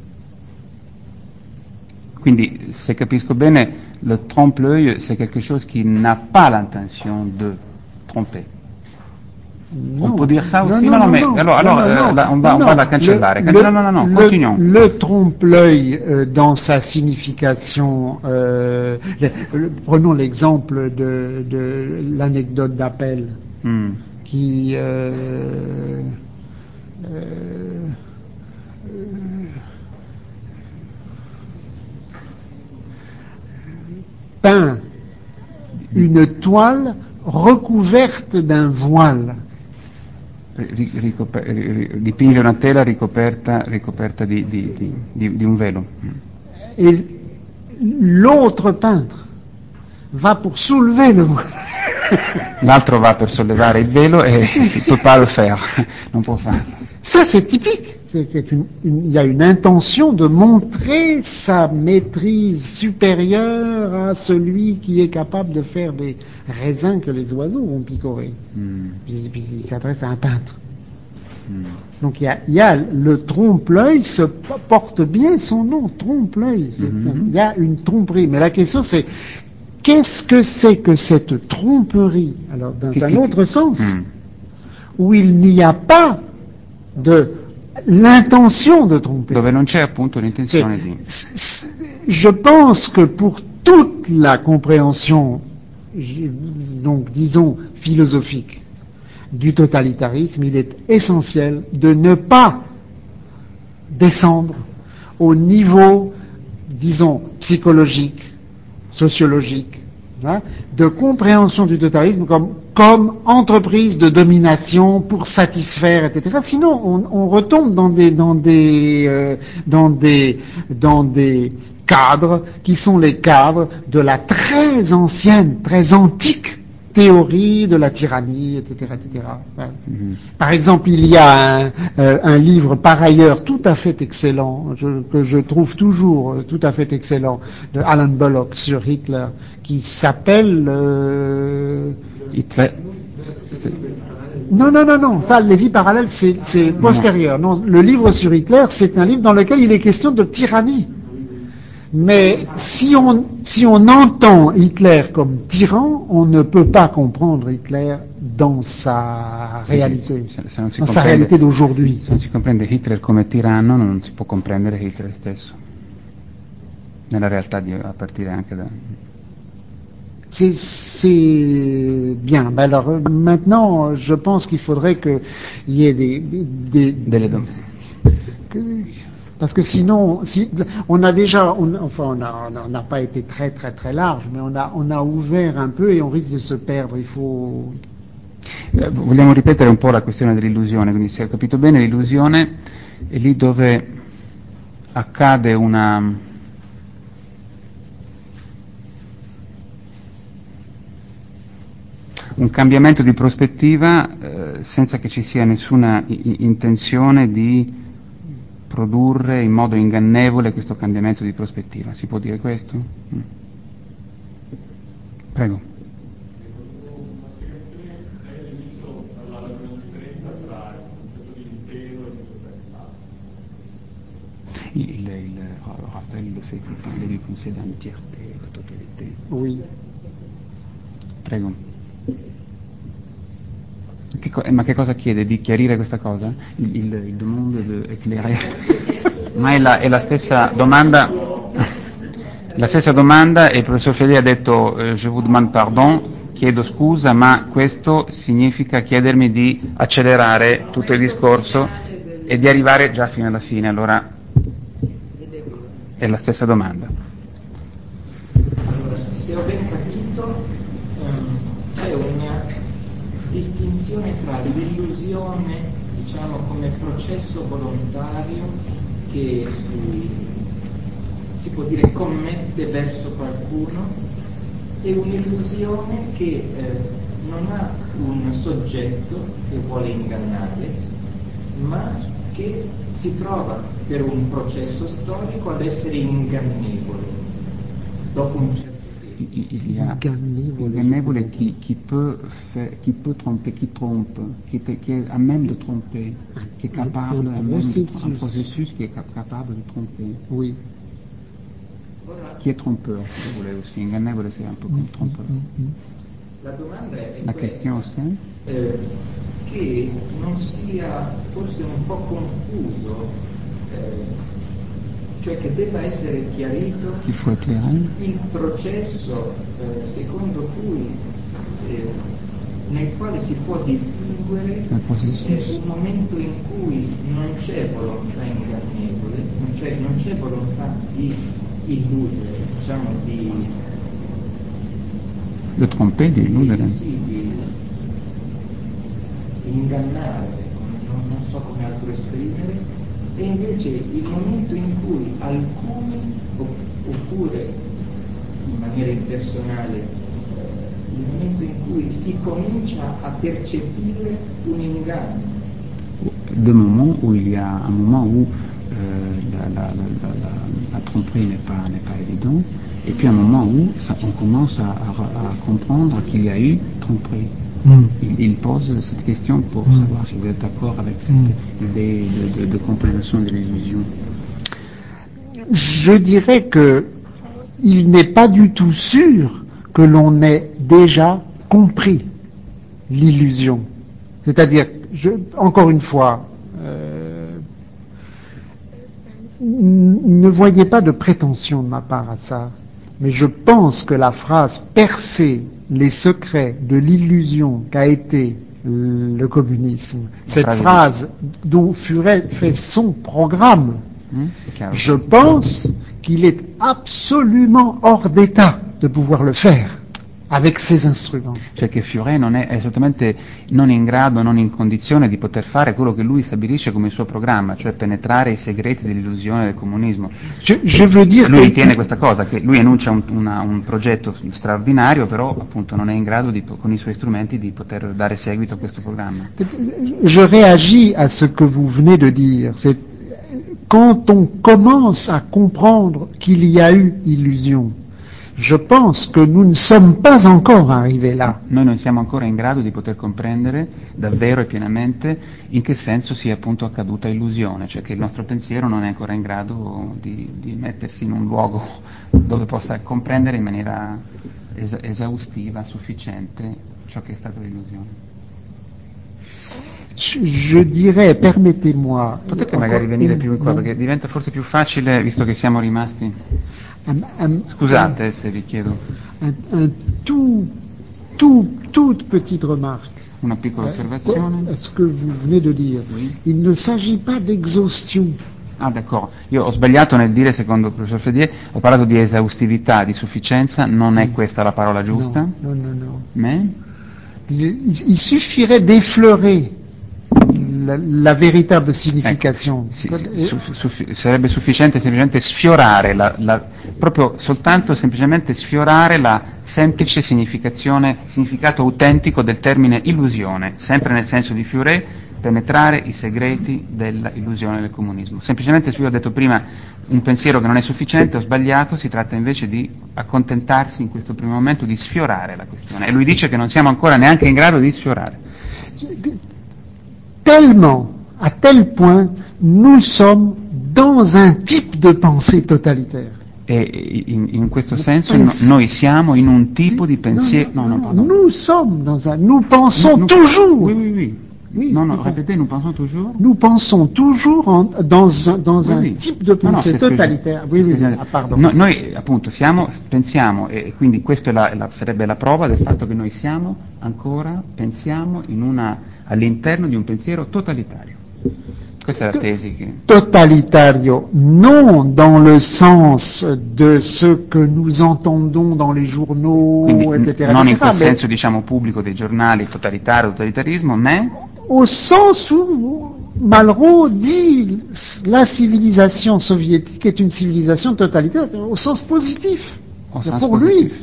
Quindi, se capisco bene, le trompe-l'œil c'est quelque chose qui n'a pas l'intention de tromper. Non. On peut dire ça aussi? Non, non, non, non, mais non, alors, non, alors non, euh, non, là, on va, non, on va la cancellare. Le, non, non, non, non, le, continuons. Le trompe-l'œil euh, dans sa signification, euh, le, le, prenons l'exemple de, de l'anecdote d'appel Mm. qui euh, euh, peint une toile recouverte d'un voile. Ricoper- dipinge una tela ricoperta, ricoperta di, di, di, di, di un velo. Et l'autre peintre va pour soulever le voile. L'altro va per sollevare il velo e il ne peut pas le faire, non può farlo. Ça, c'est typique. C'est, c'est une, une, il y a une intention de montrer sa maîtrise supérieure à celui qui est capable de faire des raisins que les oiseaux vont picorer. Mm. Puis, puis il s'adresse à un peintre. Mm. Donc il y a, il y a le trompe-l'œil, se porte bien son nom, trompe-l'œil. C'est, Mm-hmm. Il y a une tromperie. Mais la question c'est, qu'est-ce que c'est que cette tromperie? Alors dans Qui, un qui, autre sens, mm. où il n'y a pas de l'intention de tromper. Dove non c'è appunto l'intenzione di... Je pense que pour toute la compréhension, donc disons philosophique, du totalitarisme, il est essentiel de ne pas descendre au niveau, disons, psychologique, sociologique, hein, de compréhension du totalitarisme comme, comme entreprise de domination pour satisfaire, et cetera. Sinon, on, on retombe dans des, dans des, euh, dans des, dans des cadres qui sont les cadres de la très ancienne, très antique théorie de la tyrannie, et cetera, et cetera. Mm-hmm. Par exemple, il y a un, euh, un livre par ailleurs tout à fait excellent, je, que je trouve toujours euh, tout à fait excellent, de Alan Bullock sur Hitler, qui s'appelle... Euh... Hitler. Non, non, non, non, ça, les vies parallèles, c'est, c'est postérieur. Non, le livre sur Hitler, c'est un livre dans lequel il est question de tyrannie. Mais si on, si on entend Hitler comme tyran, on ne peut pas comprendre Hitler dans sa réalité, se, se non si dans sa réalité d'aujourd'hui. Se non si comprende Hitler come tiranno, non si può comprendere Hitler stesso, nella realtà di, a partire anche da... C'est, c'est bien. Ben alors maintenant, je pense qu'il faudrait qu'il y ait des... des, Delle domande. Que, parce que sinon, si, on a déjà, on, enfin, on n'a on a pas été très très très large, mais on a, on a ouvert un peu et on risque de se perdre. Il faut. Eh, vogliamo ripetere un po' la questione dell'illusione, quindi se ho capito bene l'illusione è lì dove accade una un cambiamento di prospettiva eh, senza che ci sia nessuna i- intenzione di produrre in modo ingannevole questo cambiamento di prospettiva. Si può dire questo? Mm. Prego. Il, il, il rappelle le fait qu'il parlait du concept d'entièreté, de totalité. Oui. Prego. Che co- ma che cosa chiede? Di chiarire questa cosa? Il, il, il demande de éclairer. Ma è la, è la stessa domanda, la stessa domanda, e il professor Fedeli ha detto eh, je vous demande pardon, chiedo scusa, ma questo significa chiedermi di accelerare tutto il discorso e di arrivare già fino alla fine, allora è la stessa domanda. Allora, se ho ben capito, ehm, c'è una distinzione tra l'illusione, diciamo, come processo volontario che si, si può dire commette verso qualcuno, e un'illusione che eh, non ha un soggetto che vuole ingannare, ma che si trova per un processo storico ad essere ingannevole dopo un certo tempo. Il y a ingannevole qui, qui, peut faire, qui peut tromper, qui trompe, qui est, qui est à même de tromper, qui est capable, un, processus. un processus qui est capable de tromper. Oui. Chi è trompeur, se vous voulez aussi. Ingannevole, c'est un peu comme trompeur. La domanda è La questa, question, c'est eh, che non sia forse un po' confuso, eh, cioè che debba essere chiarito il processo eh, secondo cui eh, nel quale si può distinguere eh, un momento in cui non c'è volontà ingannevole, non c'è, non c'è volontà di illudere, diciamo di di tromper, di illudere, sì, di, di ingannare, non, non so come altro esprimere, e invece il momento in cui alcuni, oppure in maniera impersonale, eh, il momento in cui si comincia a percepire un inganno. Des moments où il y a un moment où euh, la, la, la, la, la tromperie n'est pas, n'est pas évidente, et puis un moment où ça, on commence à, à, à comprendre qu'il y a eu tromperie. Mm. Il, il pose cette question pour mm. savoir si vous êtes d'accord avec cette mm. idée de, de, de compréhension de l'illusion. Je dirais que il n'est pas du tout sûr que l'on ait déjà compris l'illusion. C'est-à-dire, je, encore une fois, euh, ne voyez pas de prétention de ma part à ça, mais je pense que la phrase « percer les secrets de l'illusion qu'a été le communisme », cette phrase dont Furet fait son programme, mmh, je pense qu'il est absolument hors d'état de pouvoir le faire avec ces instruments. Cioè che Furet non è assolutamente non in grado, non in condizione di poter fare quello che lui stabilisce come suo programma, cioè penetrare i segreti dell'illusione del comunismo. Je, je veux dire lui que... ritiene questa cosa, che lui enuncia un, una, un progetto straordinario, però appunto non è in grado di, con i suoi strumenti di poter dare seguito a questo programma. Je réagis à ce que vous venez de dire. C'est quand on commence à comprendre qu'il y a eu illusion. Je pense que nous ne sommes pas encore arrivés là. Noi non siamo ancora in grado di poter comprendere davvero e pienamente in che senso sia appunto accaduta illusione, cioè che il nostro pensiero non è ancora in grado di, di mettersi in un luogo dove possa comprendere in maniera es- esaustiva, sufficiente, ciò che è stata l'illusione. Je dirais, permettez-moi... Potete magari venire più in qua, perché diventa forse più facile, visto che siamo rimasti... Un, un, Scusate un, se vi chiedo. Un, un tout, tout, toute petite remarque. Una piccola osservazione. À ce que vous venez de dire. Oui. Il ne s'agit pas d'exhaustion. Ah, d'accordo. Io ho sbagliato nel dire, secondo il professor Fedier, ho parlato di esaustività, di sufficienza, non è questa la parola giusta? No, no, no. no. Mais? Il, il suffirait d'effleurer La, la véritable signification. Ecco, sì, sì, su, su, sarebbe sufficiente semplicemente sfiorare, la, la, proprio soltanto semplicemente sfiorare la semplice significazione, significato autentico del termine illusione, sempre nel senso di Furet, penetrare i segreti dell'illusione del comunismo. Semplicemente, io ho detto prima, un pensiero che non è sufficiente, ho sbagliato, si tratta invece di accontentarsi in questo primo momento di sfiorare la questione. E lui dice che non siamo ancora neanche in grado di sfiorare. Tellement, à tel point, nous sommes dans un type de pensée totalitaire. E in, in questo senso no, noi siamo in un tipo di pensiero. No, no, no, no, nous sommes dans un. Nous pensons nous, toujours. Oui, oui, oui. Oui, non, non, il faut- répétez, nous pensons toujours. Nous pensons toujours en- dans, un- dans Oui, un oui. type de No, no, pensée c'est ce que je- totalitaire. c'est Oui, ce oui, che- oui. Ah, pardon. No- noi appunto siamo, pensiamo, e quindi questa è la, la- sarebbe la prova del fatto che noi siamo ancora, pensiamo in una, all'interno di un pensiero totalitario. Questa è la tesi che... Totalitario, non dans le sens de ce que nous entendons dans les journaux, Quindi et cetera, non in et cetera, quel mais senso diciamo pubblico dei giornali, totalitario, totalitarismo, ma au sens où Malraux dit la civilisation soviétique est une civilisation totalitaire, au sens positif. au sens Pour positif. lui,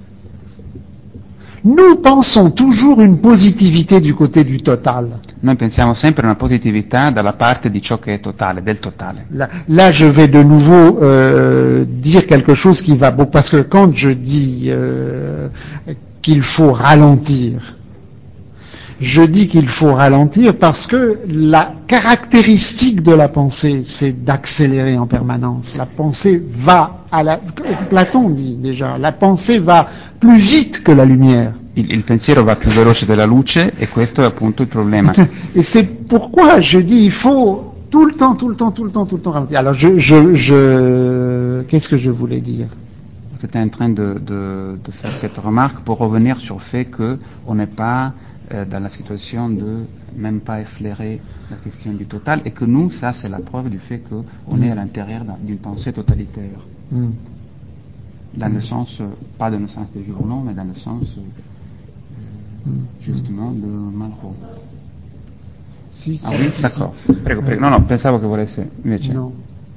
nous pensons toujours une positivité du côté du total. Noi pensiamo sempre a una positività dalla parte di ciò che è totale, del totale. Là, là, je vais de nouveau euh, dire quelque chose qui va beaucoup, parce que quand je dis euh, qu'il faut ralentir, je dis qu'il faut ralentir parce que la caractéristique de la pensée, c'est d'accélérer en permanence. La pensée va à la... Platon dit déjà, la pensée va plus vite que la lumière. Il, il pensiero va più veloce della luce e questo è appunto il problema. Et c'est pourquoi je dis il faut tout le temps, tout le temps, tout le temps, tout le temps ralentir. Alors je, je, je... qu'est-ce que je voulais dire? J'étais en train de, de, de faire cette remarque pour revenir sur le fait qu'on n'est pas euh, dans la situation de même pas effleurer la question du total et que nous, ça c'est la preuve du fait qu'on Mm. est à l'intérieur d'une pensée totalitaire. Mm. Dans le sens, euh, pas dans le sens des journaux, mais dans le sens euh, justement de Malraux. Si, Ah si, oui, si, d'accord. si. Prego, prego. No, no, pensavo che volesse invece. Non.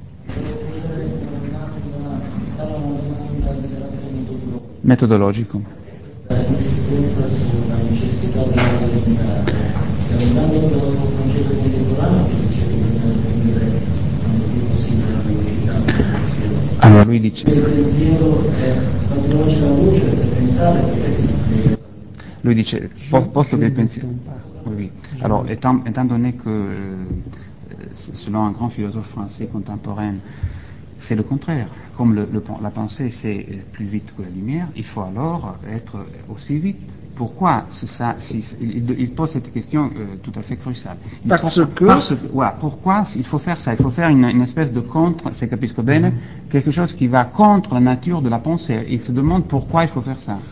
Metodologico. Insistenza sulla necessità di rallentare. Andando dal concetto contemporaneo che dice che bisogna prendere quanto più possibile la velocità del pensiero. Allora lui dice, Il pensiero è la veloce la luce per pensare perché si mantiene. lui dice, po- posto che il Je pensiero... n'entends pas. Oui, oui. Alors, étant, étant donné que, euh, selon un grand philosophe français contemporain, c'est le contraire. Comme le, le, la pensée c'est plus vite que la lumière, il faut alors être aussi vite. Pourquoi c'est ça si, il, il pose cette question euh, tout à fait cruciale. Il Parce faut, que... parce, ouais, pourquoi il faut faire ça? Il faut faire une, une espèce de contre, se capisco bene, quelque chose qui va contre la nature de la pensée. Il se demande pourquoi il faut faire ça.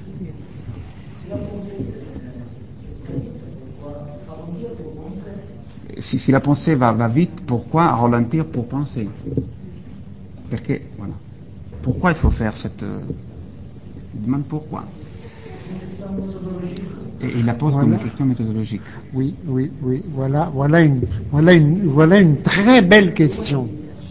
Si, si la pensée va, va vite, pourquoi ralentir pour penser? Perché, voilà. Pourquoi il faut faire cette... Euh, il demande pourquoi. Et il la pose Voilà. comme une question méthodologique. Oui, oui, oui. Voilà, voilà une, voilà une, voilà une très belle question.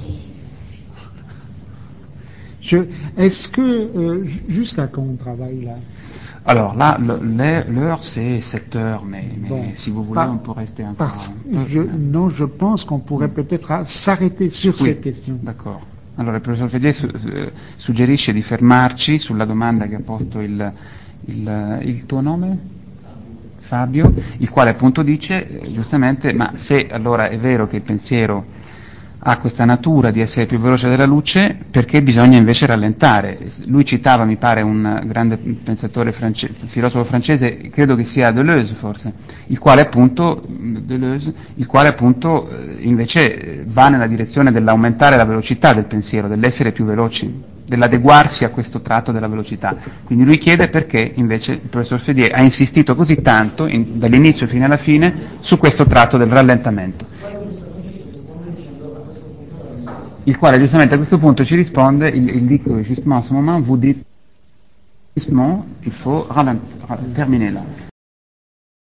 Je, est-ce que euh, j- jusqu'à quand on travaille là? Alors là, le- l'heure, l'heure, c'est sept heures, mais, mais Bon, si vous voulez, par- on peut rester encore Parce un peu. je, non, je pense qu'on pourrait peut-être ah, s'arrêter sur Oui, cette question. D'accordo. Allora il professor Fedier su- su- suggerisce di fermarci sulla domanda che ha posto il, il, il tuo nome? Fabio, il quale appunto dice eh, giustamente, ma se allora è vero che il pensiero ha questa natura di essere più veloce della luce, perché bisogna invece rallentare? Lui citava, mi pare, un grande pensatore france- filosofo francese, credo che sia Deleuze forse, il quale appunto, Deleuze, il quale appunto eh, invece eh, va nella direzione dell'aumentare la velocità del pensiero, dell'essere più veloci, dell'adeguarsi a questo tratto della velocità. Quindi lui chiede perché invece il professor Fedier ha insistito così tanto, in, dall'inizio fino alla fine, su questo tratto del rallentamento. Il quale giustamente a questo punto ci risponde, il, il dit que justement à ce moment vous dites justement qu'il faut ralentir, terminer là.